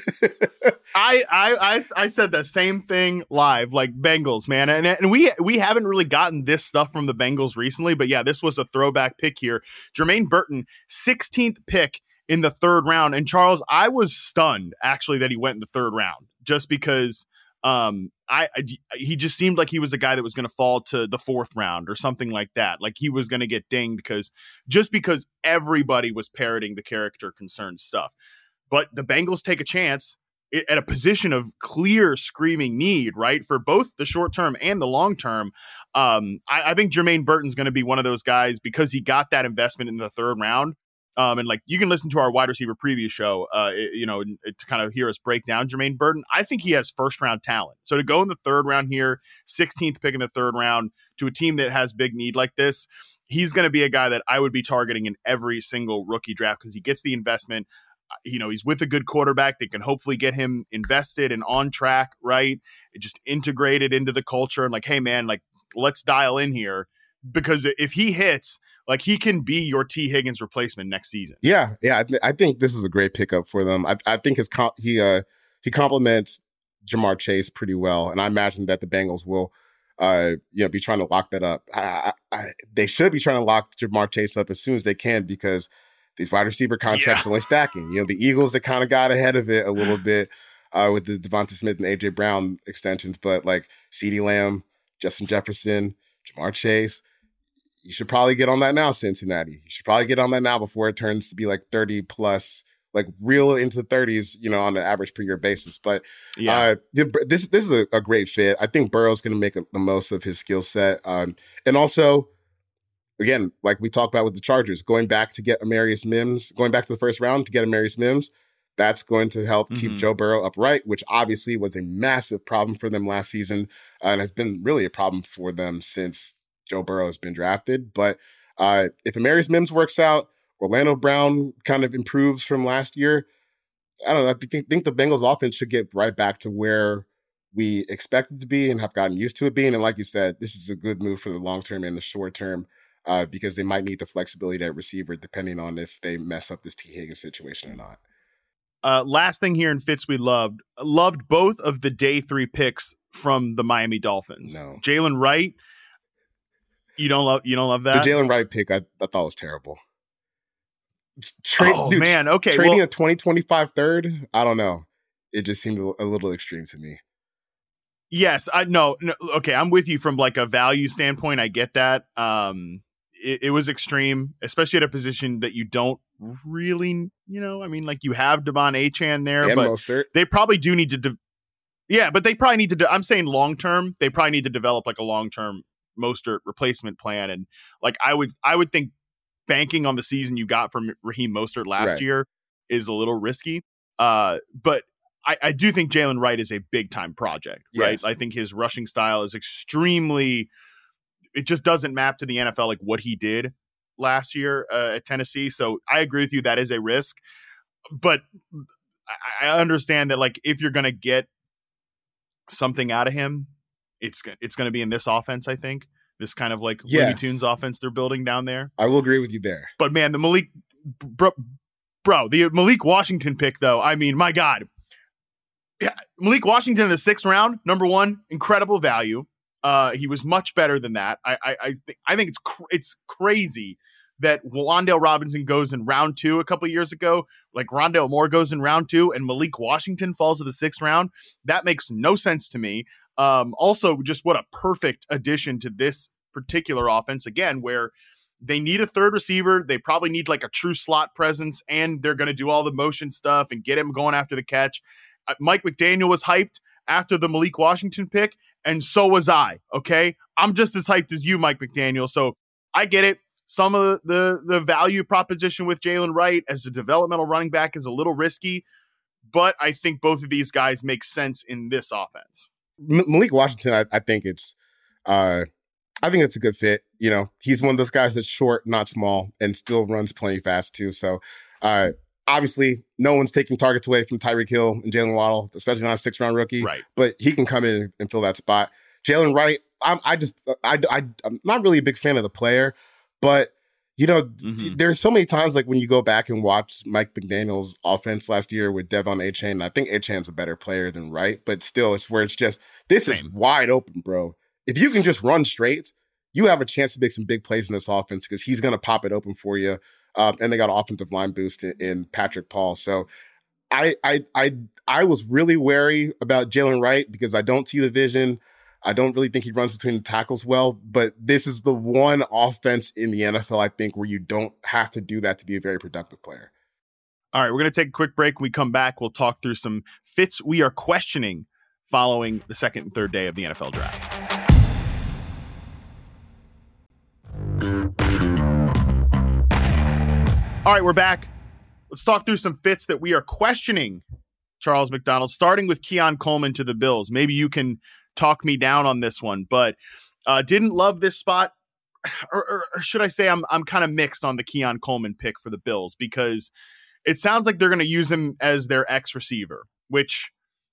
I, I I I said the same thing live, like Bengals, man, and and we we haven't really gotten this stuff from the Bengals recently, but yeah, this was a throwback pick here. Jermaine Burton, sixteenth pick in the third round, and Charles, I was stunned actually that he went in the third round, just because um I, I he just seemed like he was a guy that was going to fall to the fourth round or something like that, like he was going to get dinged because just because everybody was parroting the character concern stuff. But the Bengals take a chance at a position of clear screaming need, right? For both the short term and the long term. Um, I, I think Jermaine Burton's going to be one of those guys because he got that investment in the third round. Um, and like you can listen to our wide receiver preview show, uh, you know, to kind of hear us break down Jermaine Burton. I think he has first round talent. So to go in the third round here, sixteenth pick in the third round to a team that has big need like this, he's going to be a guy that I would be targeting in every single rookie draft because he gets the investment. You know, he's with a good quarterback that can hopefully get him invested and on track, right? It just integrated into the culture and like, hey man, like let's dial in here because if he hits, like he can be your T Higgins replacement next season. Yeah, yeah, I, th- I think this is a great pickup for them. I, I think his com- he uh, he complements Jamar Chase pretty well, and I imagine that the Bengals will, uh, you know, be trying to lock that up. I, I, I, they should be trying to lock Jamar Chase up as soon as they can because these wide receiver contracts Yeah. are only stacking. You know, the Eagles that kind of got ahead of it a little bit uh, with the Devonta Smith and A J Brown extensions, but like CeeDee Lamb, Justin Jefferson, Jamar Chase. You should probably get on that now, Cincinnati. You should probably get on that now before it turns to be like thirty plus, like real into the thirties, you know, on an average per year basis. But yeah, uh, this this is a, a great fit. I think Burrow's going to make a, the most of his skill set. Um, and also, again, like we talked about with the Chargers, going back to get Amarius Mims, going back to the first round to get Amarius Mims, that's going to help mm-hmm. keep Joe Burrow upright, which obviously was a massive problem for them last season uh, and has been really a problem for them since Joe Burrow has been drafted. But uh, if Amarius Mims works out, Orlando Brown kind of improves from last year, I don't know. I think, think the Bengals offense should get right back to where we expected to be and have gotten used to it being. And like you said, this is a good move for the long term and the short term uh, because they might need the flexibility at receiver depending on if they mess up this T. Higgins situation or not. Uh, last thing here in Fitz we loved. Loved both of the day three picks from the Miami Dolphins. No. Jalen Wright. You don't love you don't love that? The Jalen Wright pick I, I thought was terrible. Tra- oh dude, man, okay. Trading well, a twenty twenty-five third, I don't know. It just seemed a little extreme to me. Yes, I no, no okay, I'm with you from like a value standpoint. I get that. Um it, it was extreme, especially at a position that you don't really, you know, I mean, like you have Devon Achane there, and but Mostert. They probably do need to de- Yeah, but they probably need to de- I'm saying long term, they probably need to develop like a long-term Mostert replacement plan. And like I would I would think banking on the season you got from Raheem Mostert last right. year is a little risky. Uh, but I, I do think Jalen Wright is a big time project, right? Yes. I think his rushing style is extremely it just doesn't map to the N F L like what he did last year uh, at Tennessee. So I agree with you, that is a risk. But I, I understand that like if you're gonna get something out of him, It's it's going to be in this offense, I think. This kind of like yes. Looney Tunes offense they're building down there. I will agree with you there. But man, the Malik, bro, bro the Malik Washington pick, though, I mean, my God. Yeah, Malik Washington in the sixth round, number one, incredible value. Uh, he was much better than that. I I I, th- I think it's cr- it's crazy that Wan'Dale Robinson goes in round two a couple of years ago, like Rondale Moore goes in round two, and Malik Washington falls to the sixth round. That makes no sense to me. Um, also, just what a perfect addition to this particular offense, again, where they need a third receiver. They probably need like a true slot presence, and they're going to do all the motion stuff and get him going after the catch. Uh, Mike McDaniel was hyped after the Malik Washington pick, and so was I, okay? I'm just as hyped as you, Mike McDaniel, so I get it. Some of the, the, the value proposition with Jalen Wright as a developmental running back is a little risky, but I think both of these guys make sense in this offense. M- Malik Washington, I, I think it's, uh, I think it's a good fit. You know, he's one of those guys that's short, not small, and still runs plenty fast too. So, uh, obviously, no one's taking targets away from Tyreek Hill and Jalen Waddle, especially not a six round rookie. Right. But he can come in and fill that spot. Jalen Wright, I'm, I just, I, I, I'm not really a big fan of the player, but you know, mm-hmm. there's so many times like when you go back and watch Mike McDaniel's offense last year with Devon Achane. I think Achane's a better player than Wright, but still, it's where it's just this Same. is wide open, bro. If you can just run straight, you have a chance to make some big plays in this offense because he's going to pop it open for you. Um, and they got an offensive line boost in, in Patrick Paul. So I, I, I, I was really wary about Jalen Wright because I don't see the vision. I don't really think he runs between the tackles well, but this is the one offense in the N F L, I think, where you don't have to do that to be a very productive player. All right, we're going to take a quick break. When we come back, we'll talk through some fits we are questioning following the second and third day of the N F L draft. All right, we're back. Let's talk through some fits that we are questioning, Charles McDonald, starting with Keon Coleman to the Bills. Maybe you can talk me down on this one, but uh, didn't love this spot. Or, or, or should I say I'm I'm kind of mixed on the Keon Coleman pick for the Bills because it sounds like they're going to use him as their X receiver, which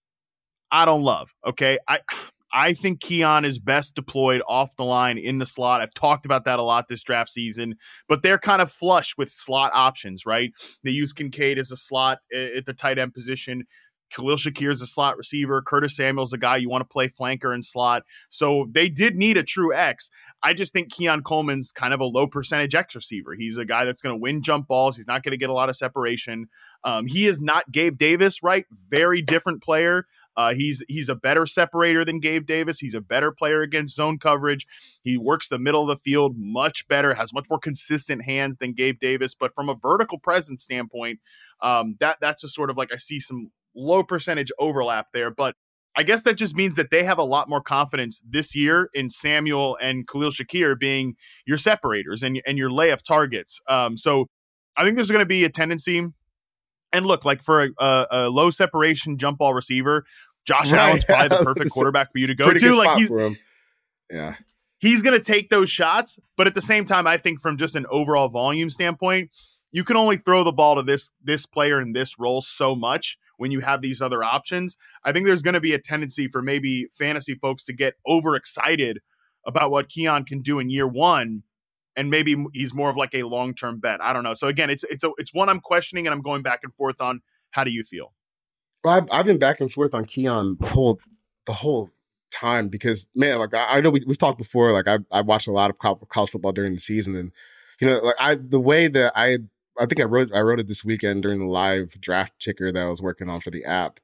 I don't love. Okay. I I think Keon is best deployed off the line in the slot. I've talked about that a lot this draft season, but they're kind of flush with slot options, right? They use Kincaid as a slot at the tight end position. Khalil Shakir is a slot receiver. Curtis Samuel's a guy you want to play flanker and slot. So they did need a true X. I just think Keon Coleman's kind of a low percentage X receiver. He's a guy that's going to win jump balls. He's not going to get a lot of separation. Um, he is not Gabe Davis, right? Very different player. Uh, he's he's a better separator than Gabe Davis. He's a better player against zone coverage. He works the middle of the field much better, has much more consistent hands than Gabe Davis. But from a vertical presence standpoint, um, that that's a sort of like I see some low percentage overlap there. But I guess that just means that they have a lot more confidence this year in Samuel and Khalil Shakir being your separators and, and your layup targets. Um, so I think there's going to be a tendency. And look, like for a, a, a low separation jump ball receiver, Josh right. Allen's probably the perfect quarterback for you to go to. Like he's, yeah, he's going to take those shots. But at the same time, I think from just an overall volume standpoint, you can only throw the ball to this this player in this role so much when you have these other options. I think there's going to be a tendency for maybe fantasy folks to get overexcited about what Keon can do in year one. And maybe he's more of like a long-term bet. I don't know. So again, it's it's a, it's one I'm questioning and I'm going back and forth on. How do you feel? Well, I've, I've been back and forth on Keon the whole the whole time because man, like I, I know we we've talked before. Like I I watched a lot of college football during the season, and you know, like I the way that I I think I wrote I wrote it this weekend during the live draft ticker that I was working on for the app,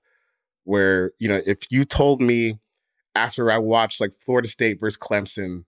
where you know if you told me after I watched like Florida State versus Clemson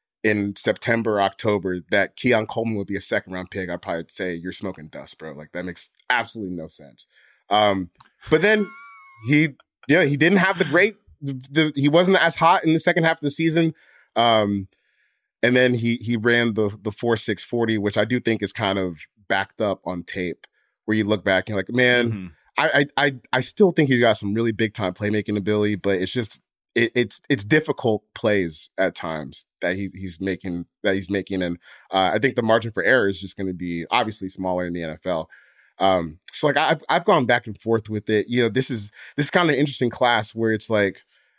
in September, October, that Keon Coleman would be a second round pick, I'd probably say you're smoking dust, bro. Like that makes absolutely no sense. Um, but then he, yeah, he didn't have the great, the, the, he wasn't as hot in the second half of the season. Um, and then he, he ran the, the four, six forty, which I do think is kind of backed up on tape where you look back and you're like, man, mm-hmm. I, I, I, I still think he's got some really big time playmaking ability, but it's just, It, it's it's difficult plays at times that he's he's making that he's making, and uh, I think the margin for error is just going to be obviously smaller in the N F L. Um, so like I've I've gone back and forth with it. You know, this is this is kind of an interesting class where it's like,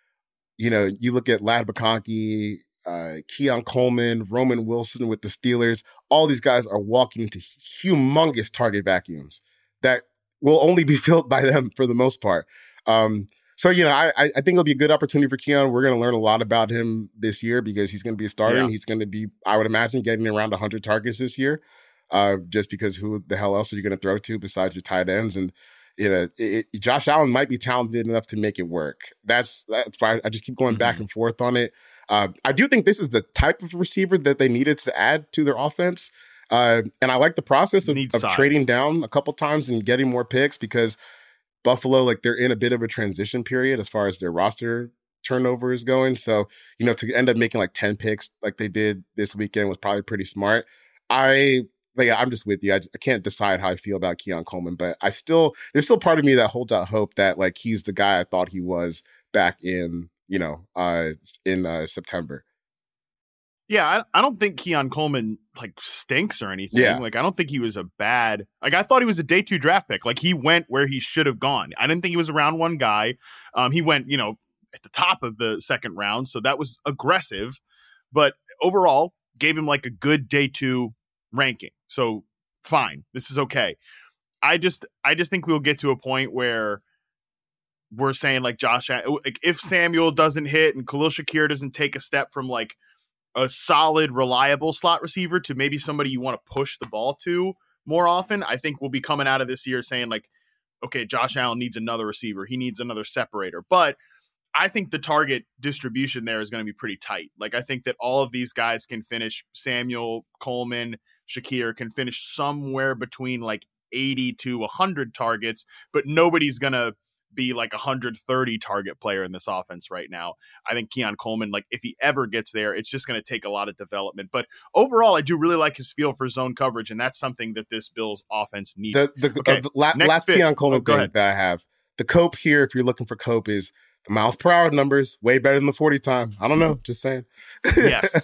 you know, you look at Ladd McConkey, uh, Keon Coleman, Roman Wilson with the Steelers. All these guys are walking into humongous target vacuums that will only be filled by them for the most part. Um, So, you know, I I think it'll be a good opportunity for Keon. We're going to learn a lot about him this year because he's going to be a starter. Yeah. And he's going to be, I would imagine, getting around one hundred targets this year uh, just because who the hell else are you going to throw to besides your tight ends? And, you know, it, it, Josh Allen might be talented enough to make it work. That's, that's why I just keep going mm-hmm. back and forth on it. Uh, I do think this is the type of receiver that they needed to add to their offense. Uh, and I like the process of, of trading down a couple times and getting more picks because Buffalo, like they're in a bit of a transition period as far as their roster turnover is going. So, you know, to end up making like ten picks like they did this weekend was probably pretty smart. I, like, I'm just with you. I, just, I can't decide how I feel about Keon Coleman, but I still, there's still part of me that holds out hope that like he's the guy I thought he was back in, you know, uh, in uh, September. Yeah, I, I don't think Keon Coleman like stinks or anything. Yeah. Like I don't think he was a bad. Like I thought he was a day two draft pick. Like he went where he should have gone. I didn't think he was a round one guy. Um, he went, you know, at the top of the second round, so that was aggressive. But overall, gave him like a good day two ranking. So fine, this is okay. I just, I just think we'll get to a point where we're saying like Josh, like if Samuel doesn't hit and Khalil Shakir doesn't take a step from like a solid, reliable slot receiver to maybe somebody you want to push the ball to more often, I think we'll be coming out of this year saying like, okay, Josh Allen needs another receiver. He needs another separator. But I think the target distribution there is going to be pretty tight. Like I think that all of these guys can finish. Samuel, Coleman, Shakir can finish somewhere between like eighty to one hundred targets, but nobody's going to be like a one hundred thirty target player in this offense right now. I think Keon Coleman, like if he ever gets there, it's just going to take a lot of development. But overall, I do really like his feel for zone coverage, and that's something that this Bills offense needs. The, the, okay, uh, the la- last Keon Coleman oh, thing ahead. that I have, the Cope here, if you're looking for Cope, is the miles per hour numbers, way better than the forty time. I don't know, just saying. Yes.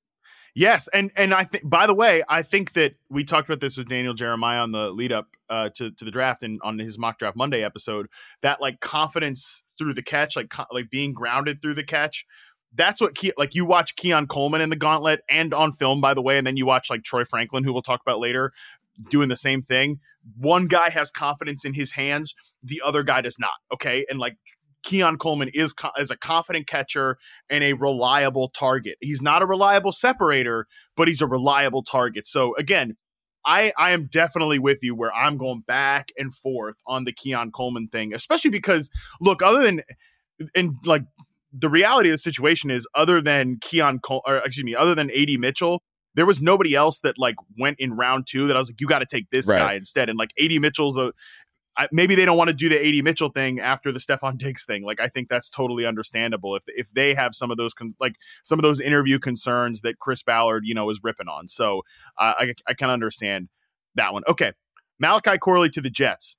Yes, and and I think, by the way, I think that we talked about this with Daniel Jeremiah on the lead up uh, to to the draft and on his Mock Draft Monday episode. That like confidence through the catch, like like being grounded through the catch. That's what Ke- like you watch Keon Coleman in the Gauntlet and on film, by the way, and then you watch like Troy Franklin, who we'll talk about later, doing the same thing. One guy has confidence in his hands, the other guy does not. Okay, and like. Keon Coleman is co- is a confident catcher and a reliable target. He's not a reliable separator, but he's a reliable target. So again, I, I am definitely with you where I'm going back and forth on the Keon Coleman thing, especially because look, other than and like the reality of the situation is other than Keon Col- or excuse me, other than A D Mitchell, there was nobody else that like went in round two that I was like, you got to take this right. guy instead. And like A D Mitchell's a I, maybe they don't want to do the A D Mitchell thing after the Stephon Diggs thing. Like, I think that's totally understandable if if they have some of those con- like some of those interview concerns that Chris Ballard, you know, is ripping on. So uh, I I can understand that one. Okay, Malachi Corley to the Jets.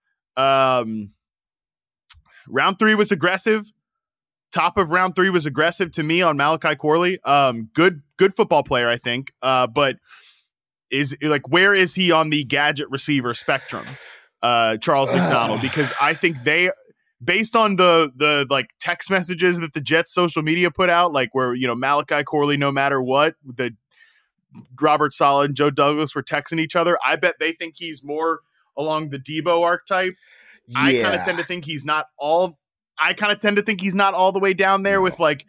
Um, round three was aggressive. Top of round three was aggressive to me on Malachi Corley. Um, good good football player, I think. Uh, but is like where is he on the gadget receiver spectrum? Uh, Charles McDonald, because I think they, based on the the like text messages that the Jets social media put out, like where you know Malachi Corley, no matter what, the Robert Saleh and Joe Douglas were texting each other. I bet they think he's more along the Debo archetype. Yeah. I kind of tend to think he's not all. I kind of tend to think he's not all the way down there no. with like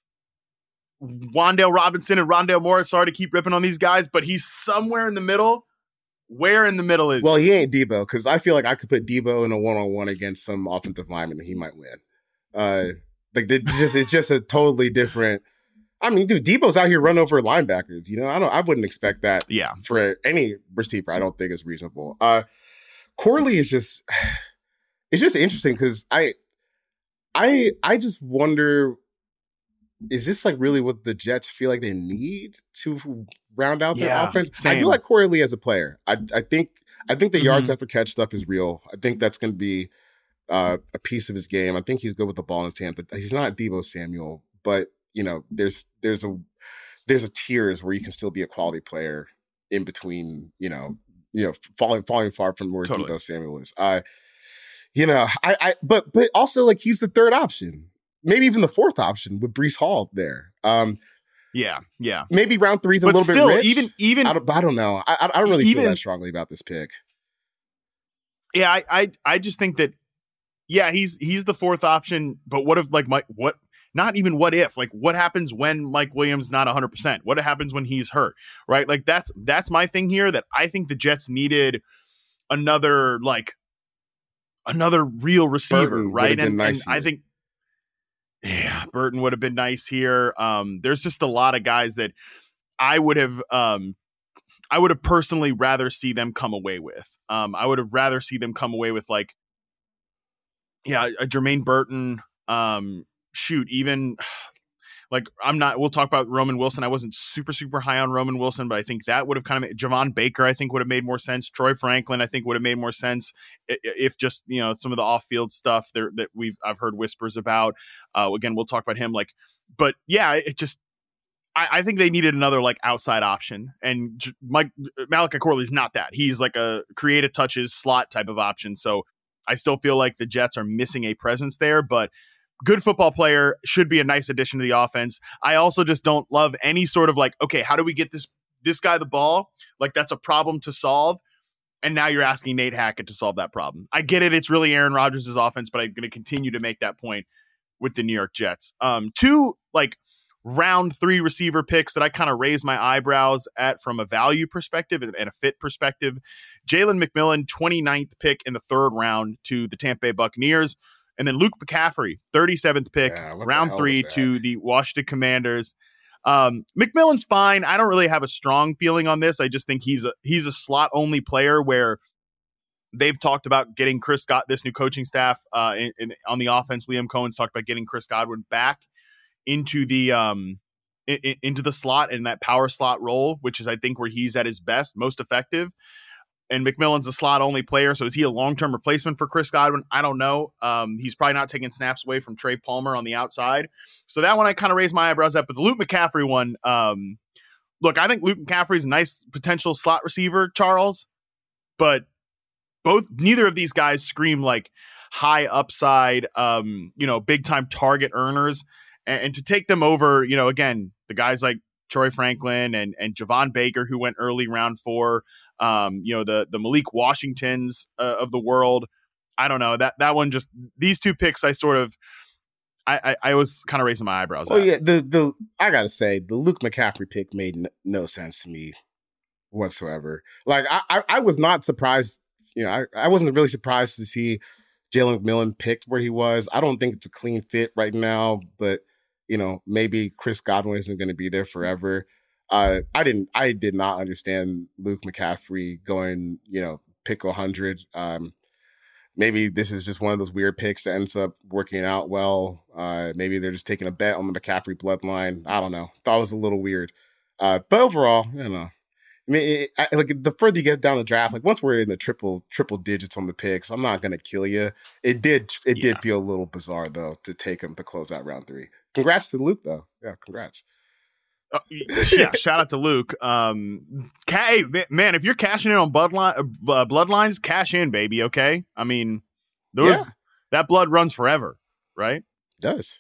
Wan'Dale Robinson and Rondale Moore. Sorry to keep ripping on these guys, but he's somewhere in the middle. Where in the middle is well, he? he ain't Debo, because I feel like I could put Debo in a one-on-one against some offensive lineman and he might win. Uh, like it's just it's just a totally different. I mean, dude, Debo's out here running over linebackers. You know, I don't. I wouldn't expect that. Yeah. For any receiver, I don't think it's reasonable. Uh, Corley is just. It's just interesting because I, I, I just wonder. Is this like really what the Jets feel like they need to round out their yeah, offense? Same. I do like Corley as a player. I I think I think the mm-hmm. yards after catch stuff is real. I think that's going to be uh, a piece of his game. I think he's good with the ball in his hand. He's not Debo Samuel, but you know, there's there's a there's a tiers where you can still be a quality player in between. You know, you know, falling falling far from where totally. Debo Samuel is. I, uh, you know, I I but but also like he's the third option. Maybe even the fourth option with Breece Hall there. Um, yeah, yeah. Maybe round three is a but little still, bit rich. Even, even I don't, I don't know. I, I don't really even, feel that strongly about this pick. Yeah, I, I, I just think that, yeah, he's he's the fourth option. But what if, like, Mike? What? Not even what if? Like, what happens when Mike Williams is not one hundred percent? What happens when he's hurt? Right? Like, that's that's my thing here. That I think the Jets needed another like another real receiver, Burton right? And, nice and I think. Yeah, Burton would have been nice here. Um, there's just a lot of guys that I would have, um, I would have personally rather see them come away with. Um, I would have rather see them come away with like, yeah, a Jermaine Burton. Um, shoot, even Like, I'm not, we'll talk about Roman Wilson. I wasn't super, super high on Roman Wilson, but I think that would have kind of made, Javon Baker, I think would have made more sense. Troy Franklin, I think would have made more sense if just, you know, some of the off field stuff there that we've, I've heard whispers about. Uh, again, we'll talk about him. Like, but yeah, it just, I, I think they needed another like outside option, and J- Mike Malachi Corley's not that. He's like a creative touches slot type of option. So I still feel like the Jets are missing a presence there, but good football player, should be a nice addition to the offense. I also just don't love any sort of like, okay, how do we get this this guy the ball? Like, that's a problem to solve. And now you're asking Nate Hackett to solve that problem. I get it. It's really Aaron Rodgers' offense, but I'm going to continue to make that point with the New York Jets. Um, two like round three receiver picks that I kind of raise my eyebrows at from a value perspective and a fit perspective. Jalen McMillan, twenty-ninth pick in the third round to the Tampa Bay Buccaneers. And then Luke McCaffrey, thirty-seventh pick, yeah, round three to the Washington Commanders. Um, McMillan's fine. I don't really have a strong feeling on this. I just think he's a he's a slot only player where they've talked about getting Chris Scott, this new coaching staff uh, in, in, on the offense. Liam Cohen's talked about getting Chris Godwin back into the um in, in, into the slot and that power slot role, which is I think where he's at his best, most effective. And McMillan's a slot-only player, so is he a long-term replacement for Chris Godwin? I don't know. Um, he's probably not taking snaps away from Trey Palmer on the outside. So that one I kind of raised my eyebrows at. But the Luke McCaffrey one, um, look, I think Luke McCaffrey's a nice potential slot receiver, Charles. But both, neither of these guys scream like high upside, um, you know, big-time target earners. And, and to take them over, you know, again, the guys like Troy Franklin and and Javon Baker, who went early round four, um, you know, the the Malik Washingtons uh, of the world. I don't know, that that one just, these two picks, I sort of, I I, I was kind of raising my eyebrows. Oh yeah, the the I gotta say the Luke McCaffrey pick made n- no sense to me whatsoever. Like I, I I was not surprised. You know, I I wasn't really surprised to see Jalen McMillan picked where he was. I don't think it's a clean fit right now, but you know, maybe Chris Godwin isn't going to be there forever. Uh, I didn't, I did not understand Luke McCaffrey going, you know, pick one hundred. Um, maybe this is just one of those weird picks that ends up working out well. Uh, maybe they're just taking a bet on the McCaffrey bloodline. I don't know. Thought it was a little weird. Uh, but overall, you know, I mean, it, I, like the further you get down the draft, like once we're in the triple triple digits on the picks, I'm not going to kill you. It did, it yeah. did feel a little bizarre though to take him to close out round three. Congrats to Luke, though. Yeah, congrats. Uh, yeah, shout out to Luke. Um, ca- hey, man, if you're cashing in on bloodline, uh, bloodlines, cash in, baby. Okay, I mean, those yeah. that blood runs forever, right? It does.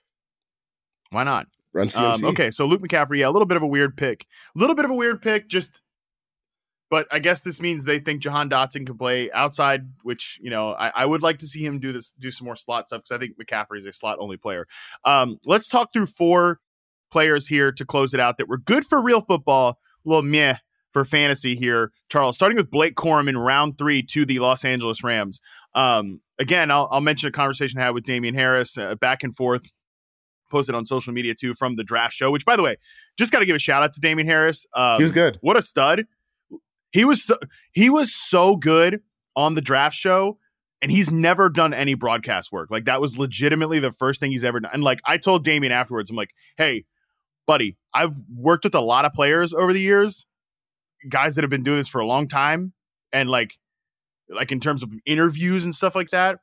Why not? Runs C M C. Um, okay, so Luke McCaffrey, yeah, a little bit of a weird pick, a little bit of a weird pick, just. But I guess this means they think Jahan Dotson can play outside, which, you know, I, I would like to see him do this, do some more slot stuff because I think McCaffrey is a slot only player. Um, let's talk through four players here to close it out that were good for real football, a little meh for fantasy here, Charles. Starting with Blake Corum in round three to the Los Angeles Rams. Um, again, I'll, I'll mention a conversation I had with Damian Harris, uh, back and forth, posted on social media too from the draft show, which, by the way, just got to give a shout out to Damian Harris. Um, he was good. What a stud. He was so, he was so good on the draft show, and he's never done any broadcast work. Like, that was legitimately the first thing he's ever done. And like, I told Damian afterwards, I'm like, hey, buddy, I've worked with a lot of players over the years, guys that have been doing this for a long time. And like, like in terms of interviews and stuff like that,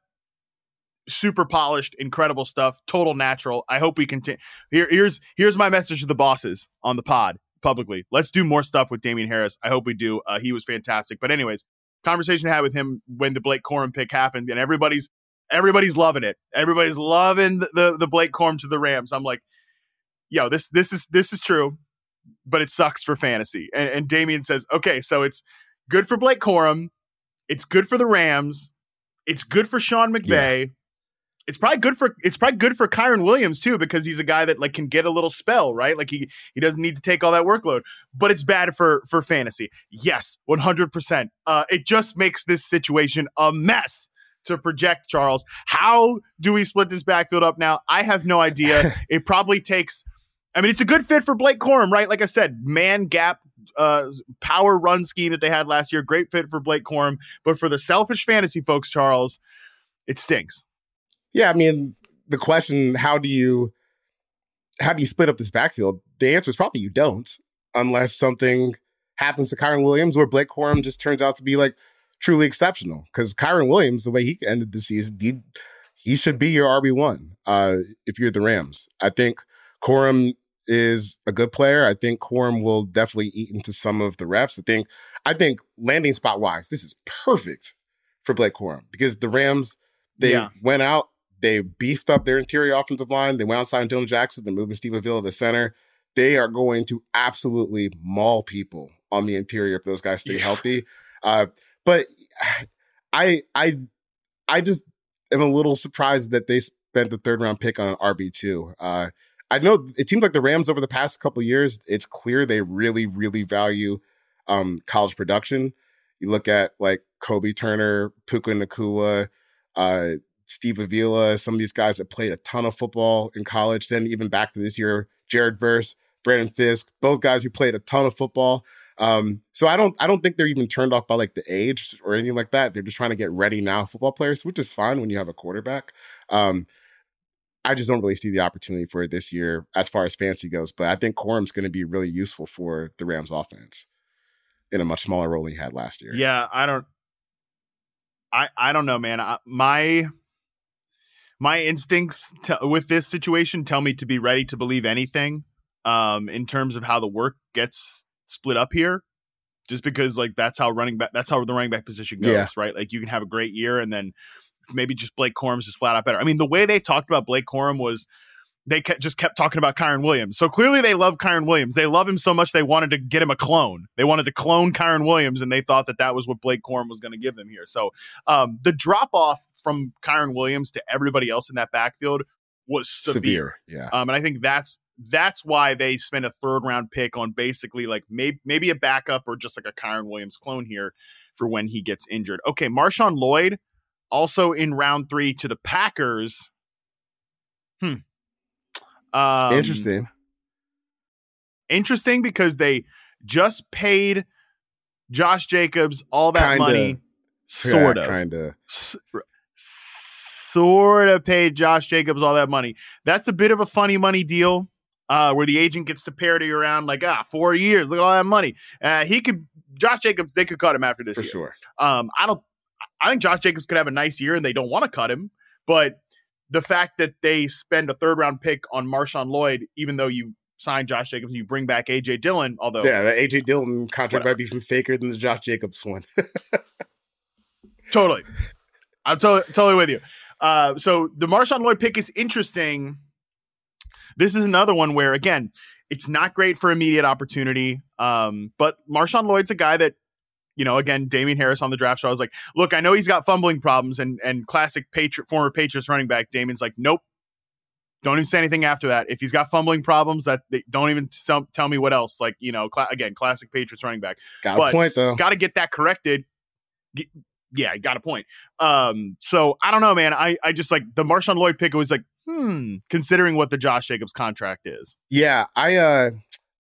super polished, incredible stuff, total natural. I hope we continue. Here, here's, here's my message to the bosses on the pod. Publicly, let's do more stuff with Damian Harris. I hope we do. Uh, he was fantastic. But anyways, conversation I had with him when the Blake Corum pick happened, and everybody's everybody's loving it. Everybody's loving the, the the Blake Corum to the Rams. I'm like, yo, this this is this is true, but it sucks for fantasy. And, and Damian says, okay, so it's good for Blake Corum, it's good for the Rams, it's good for Sean McVay. Yeah. It's probably good for it's probably good for Kyron Williams too, because he's a guy that like can get a little spell, right? Like he he doesn't need to take all that workload. But it's bad for for fantasy. Yes, one hundred percent. Uh, it just makes this situation a mess to project, Charles. How do we split this backfield up now? I have no idea. It probably takes. I mean, it's a good fit for Blake Corum, right? Like I said, man gap uh, power run scheme that they had last year. Great fit for Blake Corum. But for the selfish fantasy folks, Charles, it stinks. Yeah, I mean, the question, how do you how do you split up this backfield? The answer is probably you don't, unless something happens to Kyren Williams or Blake Corum just turns out to be like truly exceptional. Because Kyren Williams, the way he ended the season, he, he should be your R B one uh, if you're the Rams. I think Corum is a good player. I think Corum will definitely eat into some of the reps. I think, I think landing spot wise, this is perfect for Blake Corum because the Rams, they yeah. went out, they beefed up their interior offensive line. They went outside Dylan Jackson. They're moving Steve Avila to center. They are going to absolutely maul people on the interior if those guys stay yeah. healthy. Uh, but I, I, I just am a little surprised that they spent the third round pick on an R B two. Uh, I know it seems like the Rams over the past couple of years, it's clear they really, really value um, college production. You look at like Kobe Turner, Puka Nacua, uh, Steve Avila, some of these guys that played a ton of football in college. Then even back to this year, Jared Verse, Brandon Fisk, both guys who played a ton of football. Um, so I don't, I don't think they're even turned off by like the age or anything like that. They're just trying to get ready now football players, which is fine when you have a quarterback. Um, I just don't really see the opportunity for it this year as far as fantasy goes. But I think Corum's going to be really useful for the Rams offense in a much smaller role than he had last year. Yeah, I don't, I, I don't know, man. I, my, my instincts t- with this situation tell me to be ready to believe anything um, in terms of how the work gets split up here. Just because like that's how running back, that's how the running back position goes, yeah. right? Like you can have a great year and then maybe just Blake Corum's just flat out better. I mean, the way they talked about Blake Corum was they kept, just kept talking about Kyren Williams. So clearly they love Kyren Williams. They love him so much they wanted to get him a clone. They wanted to clone Kyren Williams, and they thought that that was what Blake Corum was going to give them here. So um, the drop-off from Kyren Williams to everybody else in that backfield was severe. severe yeah. Um, and I think that's that's why they spent a third-round pick on basically like maybe, maybe a backup or just like a Kyren Williams clone here for when he gets injured. Okay, Marshawn Lloyd, also in round three to the Packers. Hmm. Um, interesting. Interesting because they just paid Josh Jacobs all that kinda, money. Sort yeah, of. Kind of. S- sort of paid Josh Jacobs all that money. That's a bit of a funny money deal uh, where the agent gets to parody around like, ah, four years. Look at all that money. Uh, he could, Josh Jacobs, they could cut him after this For year. sure. Um, I don't, I think Josh Jacobs could have a nice year and they don't want to cut him, but the fact that they spend a third round pick on Marshawn Lloyd, even though you sign Josh Jacobs and you bring back A J Dillon, although yeah, the A J Dillon contract whatever. might be even faker than the Josh Jacobs one. Totally. I'm to- totally with you. Uh, so the Marshawn Lloyd pick is interesting. This is another one where, again, it's not great for immediate opportunity. Um, but Marshawn Lloyd's a guy that, you know, again, Damian Harris on the draft show. I was like, look, I know he's got fumbling problems and and classic Patri- former Patriots running back. Damian's like, nope, don't even say anything after that. If he's got fumbling problems, that they don't even tell, tell me what else. Like, you know, cl- again, classic Patriots running back. Got but a point though. Got to get that corrected. Get, yeah, got a point. Um, so I don't know, man. I I just like the Marshawn Lloyd pick was like, hmm, considering what the Josh Jacobs contract is. Yeah, I uh,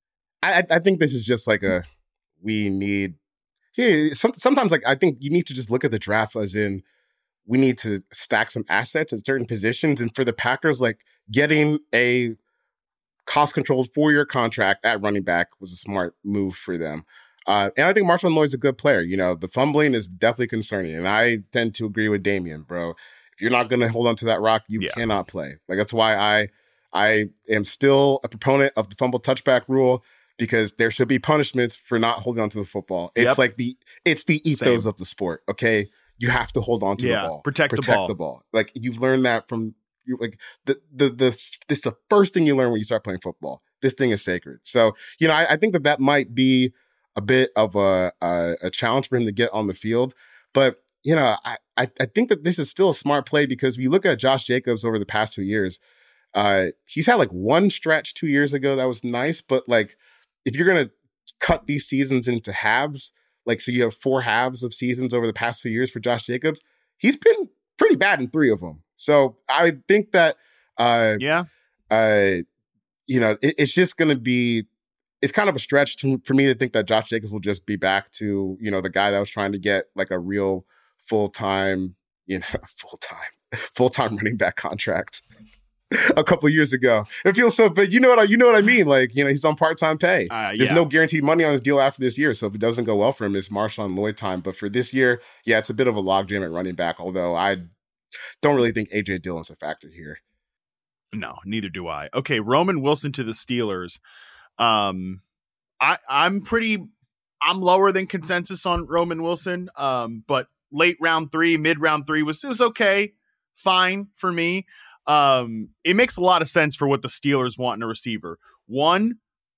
I I think this is just like a we need. Yeah, some, sometimes like I think you need to just look at the draft as in we need to stack some assets at certain positions. And for the Packers, like getting a cost-controlled four-year contract at running back was a smart move for them. Uh, and I think Marshawn Lloyd's a good player. You know, the fumbling is definitely concerning. And I tend to agree with Damian, bro. If you're not going to hold on to that rock, you yeah. cannot play. Like that's why I I am still a proponent of the fumble touchback rule. Because there should be punishments for not holding on to the football. It's yep. like the it's the ethos Same. of the sport. Okay, you have to hold on to yeah, the ball, protect, protect the, ball. the ball. Like you've learned that from you. Like the the the this is the first thing you learn when you start playing football. This thing is sacred. So you know, I, I think that that might be a bit of a, a a challenge for him to get on the field. But you know, I I, I think that this is still a smart play because we look at Josh Jacobs over the past two years. Uh, he's had like one stretch two years ago that was nice, but like if you're gonna cut these seasons into halves, like so you have four halves of seasons over the past few years for Josh Jacobs, he's been pretty bad in three of them. So I think that, uh, yeah, uh, you know, it, it's just going to be, it's kind of a stretch to, for me to think that Josh Jacobs will just be back to, you know, the guy that was trying to get like a real full-time, you know, full-time, full-time running back contract. a couple of years ago. It feels so, but you know what I, you know what I mean? Like, you know, he's on part-time pay. Uh, There's yeah. no guaranteed money on his deal after this year. So if it doesn't go well for him, it's Marshawn Lloyd time. But for this year, yeah, it's a bit of a logjam at running back, although I don't really think A J Dillon's a factor here. No, neither do I. Okay, Roman Wilson to the Steelers. Um, I, I'm pretty, I'm lower than consensus on Roman Wilson. Um, but late round three, mid round three was, it was okay. Fine for me. Um, it makes a lot of sense for what the Steelers want in a receiver. One,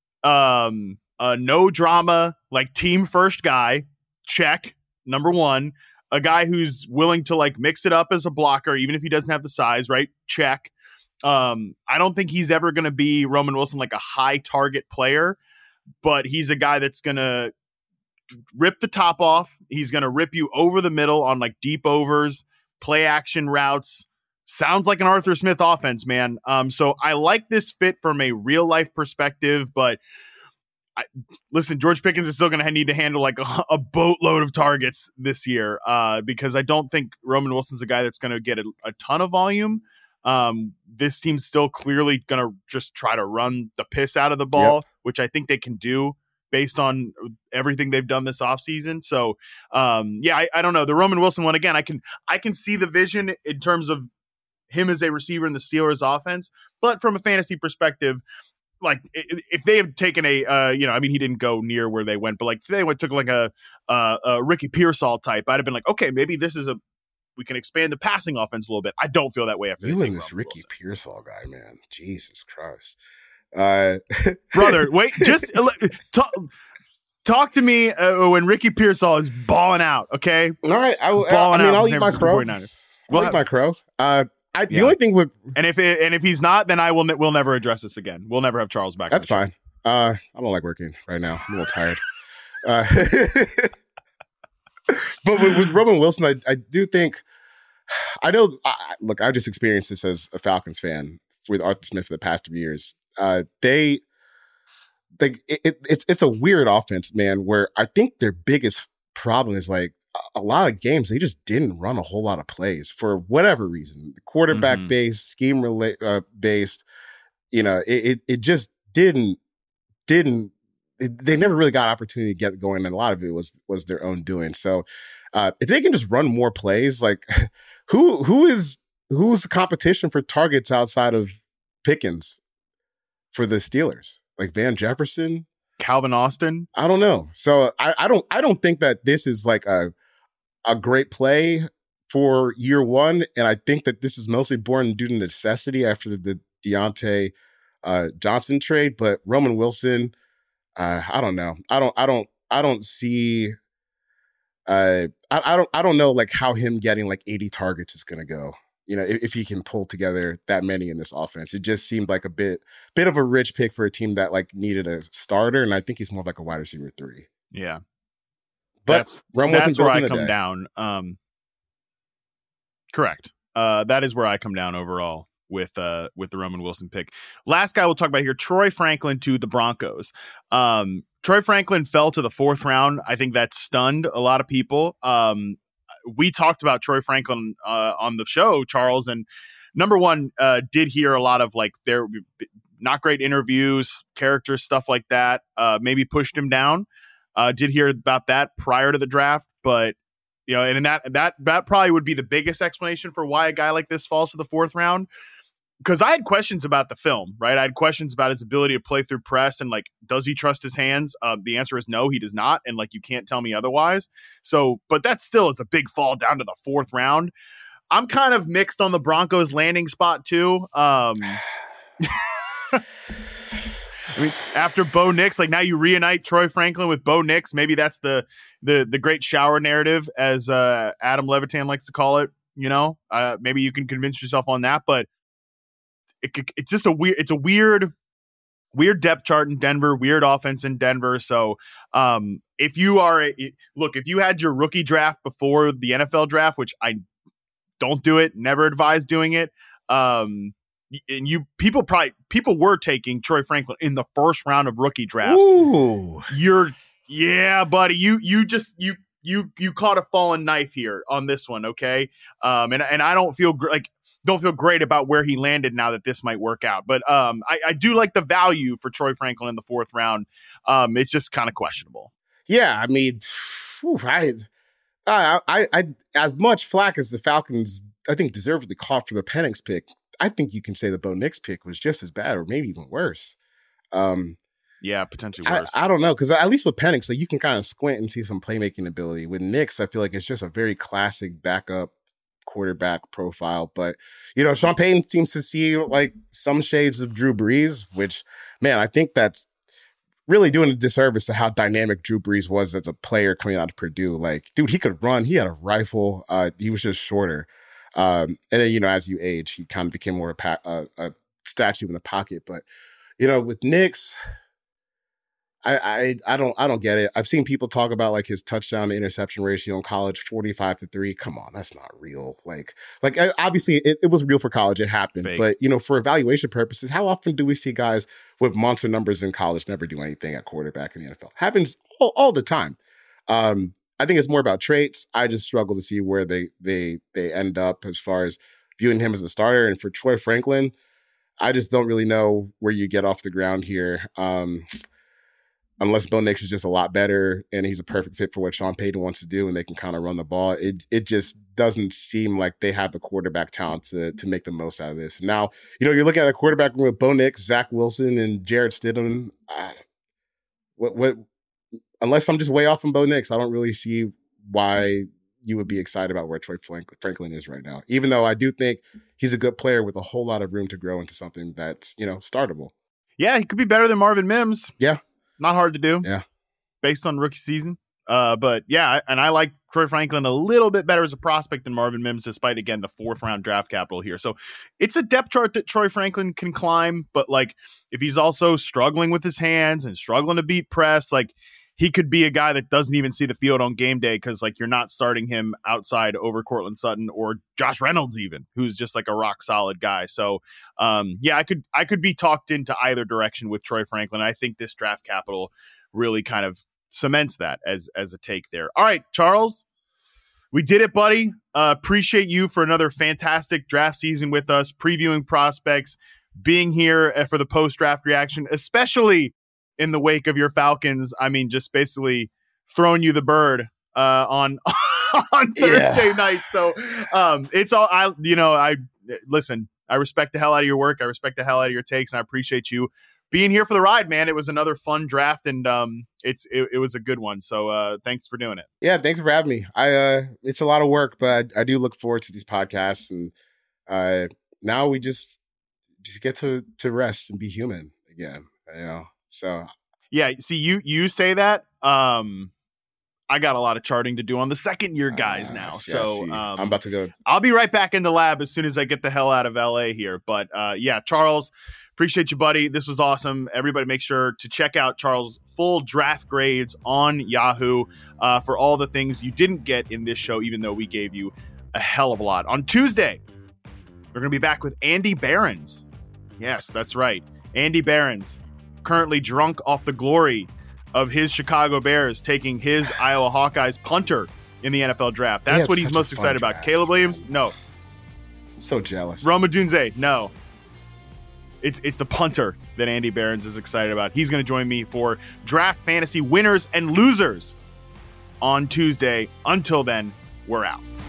um, a no drama, like team first guy, check. Number one, a guy who's willing to like mix it up as a blocker, even if he doesn't have the size, right? Check. Um, I don't think he's ever going to be Roman Wilson, like a high target player, but he's a guy that's going to rip the top off. He's going to rip you over the middle on like deep overs, play action routes. Sounds like an Arthur Smith offense, man. Um, so I like this fit from a real life perspective, but I, listen, George Pickens is still going to need to handle like a, a boatload of targets this year uh, because I don't think Roman Wilson's a guy that's going to get a, a ton of volume. Um, this team's still clearly going to just try to run the piss out of the ball, yep. which I think they can do based on everything they've done this offseason. So, um, yeah, I, I don't know. The Roman Wilson one, again, I can I can see the vision in terms of him as a receiver in the Steelers offense, but from a fantasy perspective, like if they have taken a, uh, you know, I mean, he didn't go near where they went, but like if they went took like a, uh, a Ricky Pearsall type, I'd have been like, okay, maybe this is a, we can expand the passing offense a little bit. I don't feel that way after you and this Ricky Wilson. Pearsall guy, man. Jesus Christ, uh, brother. Wait, just talk, talk to me uh, when Ricky Pearsall is balling out. Okay, all right. I, balling I mean, out I'll eat my crow. I'll eat my crow. Uh, I, the yeah. only thing with and if it, and if he's not, then I will ne- we'll never address this again. We'll never have Charles back. That's fine. Uh, I don't like working right now. I'm a little tired. Uh, but with, with Roman Wilson, I, I do think I know. I, look, I just experienced this as a Falcons fan with Arthur Smith for the past two years. Uh, they, like, it, it, it's it's a weird offense, man. Where I think their biggest problem is like. A lot of games, they just didn't run a whole lot of plays for whatever reason. Quarterback mm-hmm. based, scheme rela- uh, based, you know, it, it it just didn't didn't. It, they never really got opportunity to get going, and a lot of it was was their own doing. So, uh, if they can just run more plays, like who who is who's the competition for targets outside of Pickens for the Steelers? Like Van Jefferson, Calvin Austin. I don't know. So I, I don't I don't think that this is like a a great play for year one. And I think that this is mostly born due to necessity after the Deontay uh, Johnson trade. But Roman Wilson, uh, I don't know. I don't I don't I don't see uh I, I don't I don't know like how him getting like eighty targets is gonna go. You know, if, if he can pull together that many in this offense. It just seemed like a bit bit of a rich pick for a team that like needed a starter, and I think he's more like a wide receiver three. Yeah. But that's, that's where I come day. down. Um, correct. Uh, that is where I come down overall with uh, with the Roman Wilson pick. Last guy we'll talk about here, Troy Franklin to the Broncos. Um, Troy Franklin fell to the fourth round. I think that stunned a lot of people. Um, we talked about Troy Franklin uh, on the show, Charles, and number one, uh, did hear a lot of like their not great interviews, character stuff like that. Uh, maybe pushed him down. Uh, did hear about that prior to the draft, but you know, and that that that probably would be the biggest explanation for why a guy like this falls to the fourth round. Because I had questions about the film, right? I had questions about his ability to play through press and like, does he trust his hands? Uh, the answer is no, he does not, and like you can't tell me otherwise. So, but that still is a big fall down to the fourth round. I'm kind of mixed on the Broncos landing spot too. Um, I mean, after Bo Nix, like now you reunite Troy Franklin with Bo Nix. Maybe that's the the the great shower narrative, as uh, Adam Levitan likes to call it. You know, uh, maybe you can convince yourself on that, but it, it's just a weird. It's a weird, weird depth chart in Denver. Weird offense in Denver. So, um, if you are a, look, if you had your rookie draft before the N F L draft, which I don't do it, never advise doing it. Um, And you people probably people were taking Troy Franklin in the first round of rookie drafts. Ooh. You're yeah, buddy. You you just you you you caught a fallen knife here on this one, okay? Um, and and I don't feel gr- like don't feel great about where he landed now that this might work out. But um, I, I do like the value for Troy Franklin in the fourth round. Um, it's just kind of questionable. Yeah, I mean, whew, I, I, I, I, as much flack as the Falcons, I think, deservedly caught for the Penix pick, I think you can say the Bo Nix pick was just as bad or maybe even worse. Um, yeah, potentially worse. I, I don't know, because at least with Penix, like, you can kind of squint and see some playmaking ability. With Nix, I feel like it's just a very classic backup quarterback profile. But, you know, Sean Payton seems to see like some shades of Drew Brees, which, man, I think that's really doing a disservice to how dynamic Drew Brees was as a player coming out of Purdue. Like, dude, he could run. He had a rifle. Uh, he was just shorter. Um, and then, you know, as you age, he kind of became more a, pa- a, a statue in the pocket. But, you know, with Nix, I, I I don't I don't get it. I've seen people talk about like his touchdown to interception ratio in college, forty-five to three. Come on, that's not real. Like, like obviously it, it was real for college. It happened. Fake. But, you know, for evaluation purposes, how often do we see guys with monster numbers in college never do anything at quarterback in the N F L? Happens all, all the time. Um, I think it's more about traits. I just struggle to see where they they they end up as far as viewing him as a starter. And for Troy Franklin, I just don't really know where you get off the ground here. Um, unless Bo Nix is just a lot better and he's a perfect fit for what Sean Payton wants to do and they can kind of run the ball. It it just doesn't seem like they have the quarterback talent to, to make the most out of this. Now, you know, you're looking at a quarterback room with Bo Nix, Zach Wilson, and Jarrett Stidham. I, what what? Unless I'm just way off from Bo Nix, I don't really see why you would be excited about where Troy Franklin is right now. Even though I do think he's a good player with a whole lot of room to grow into something that's, you know, startable. Yeah, he could be better than Marvin Mims. Yeah. Not hard to do. Yeah. Based on rookie season. Uh, but yeah, and I like Troy Franklin a little bit better as a prospect than Marvin Mims, despite, again, the fourth round draft capital here. So it's a depth chart that Troy Franklin can climb. But like, if he's also struggling with his hands and struggling to beat press, like, he could be a guy that doesn't even see the field on game day because, like, you're not starting him outside over Cortland Sutton or Josh Reynolds even, who's just like a rock solid guy. So, um, yeah, I could I could be talked into either direction with Troy Franklin. I think this draft capital really kind of cements that as as a take there. All right, Charles, we did it, buddy. Uh, appreciate you for another fantastic draft season with us, previewing prospects, being here for the post-draft reaction, especially in the wake of your Falcons. I mean, just basically throwing you the bird uh, on on Thursday yeah. night. So um, it's all I, you know, I listen, I respect the hell out of your work. I respect the hell out of your takes. And I appreciate you being here for the ride, man. It was another fun draft and um, it's, it, it was a good one. So uh, thanks for doing it. Yeah. Thanks for having me. I, uh, it's a lot of work, but I, I do look forward to these podcasts. And uh, now we just, just get to, to rest and be human again, you know? So yeah, see, you you say that. Um, I got a lot of charting to do on the second year guys uh, now. Yeah, so um, I'm about to go. I'll be right back in the lab as soon as I get the hell out of L A here. But uh, yeah, Charles, appreciate you, buddy. This was awesome. Everybody, make sure to check out Charles' full draft grades on Yahoo uh, for all the things you didn't get in this show, even though we gave you a hell of a lot. On Tuesday, we're going to be back with Andy Behrens. Yes, that's right, Andy Behrens. Currently drunk off the glory of his Chicago Bears taking his Iowa Hawkeyes punter in the N F L draft. That's what he's most excited draft. about. Caleb Williams, no. I'm so jealous. Rome Odunze, no. It's it's the punter that Andy Behrens is excited about. He's going to join me for Draft Fantasy winners and losers on Tuesday. Until then, we're out.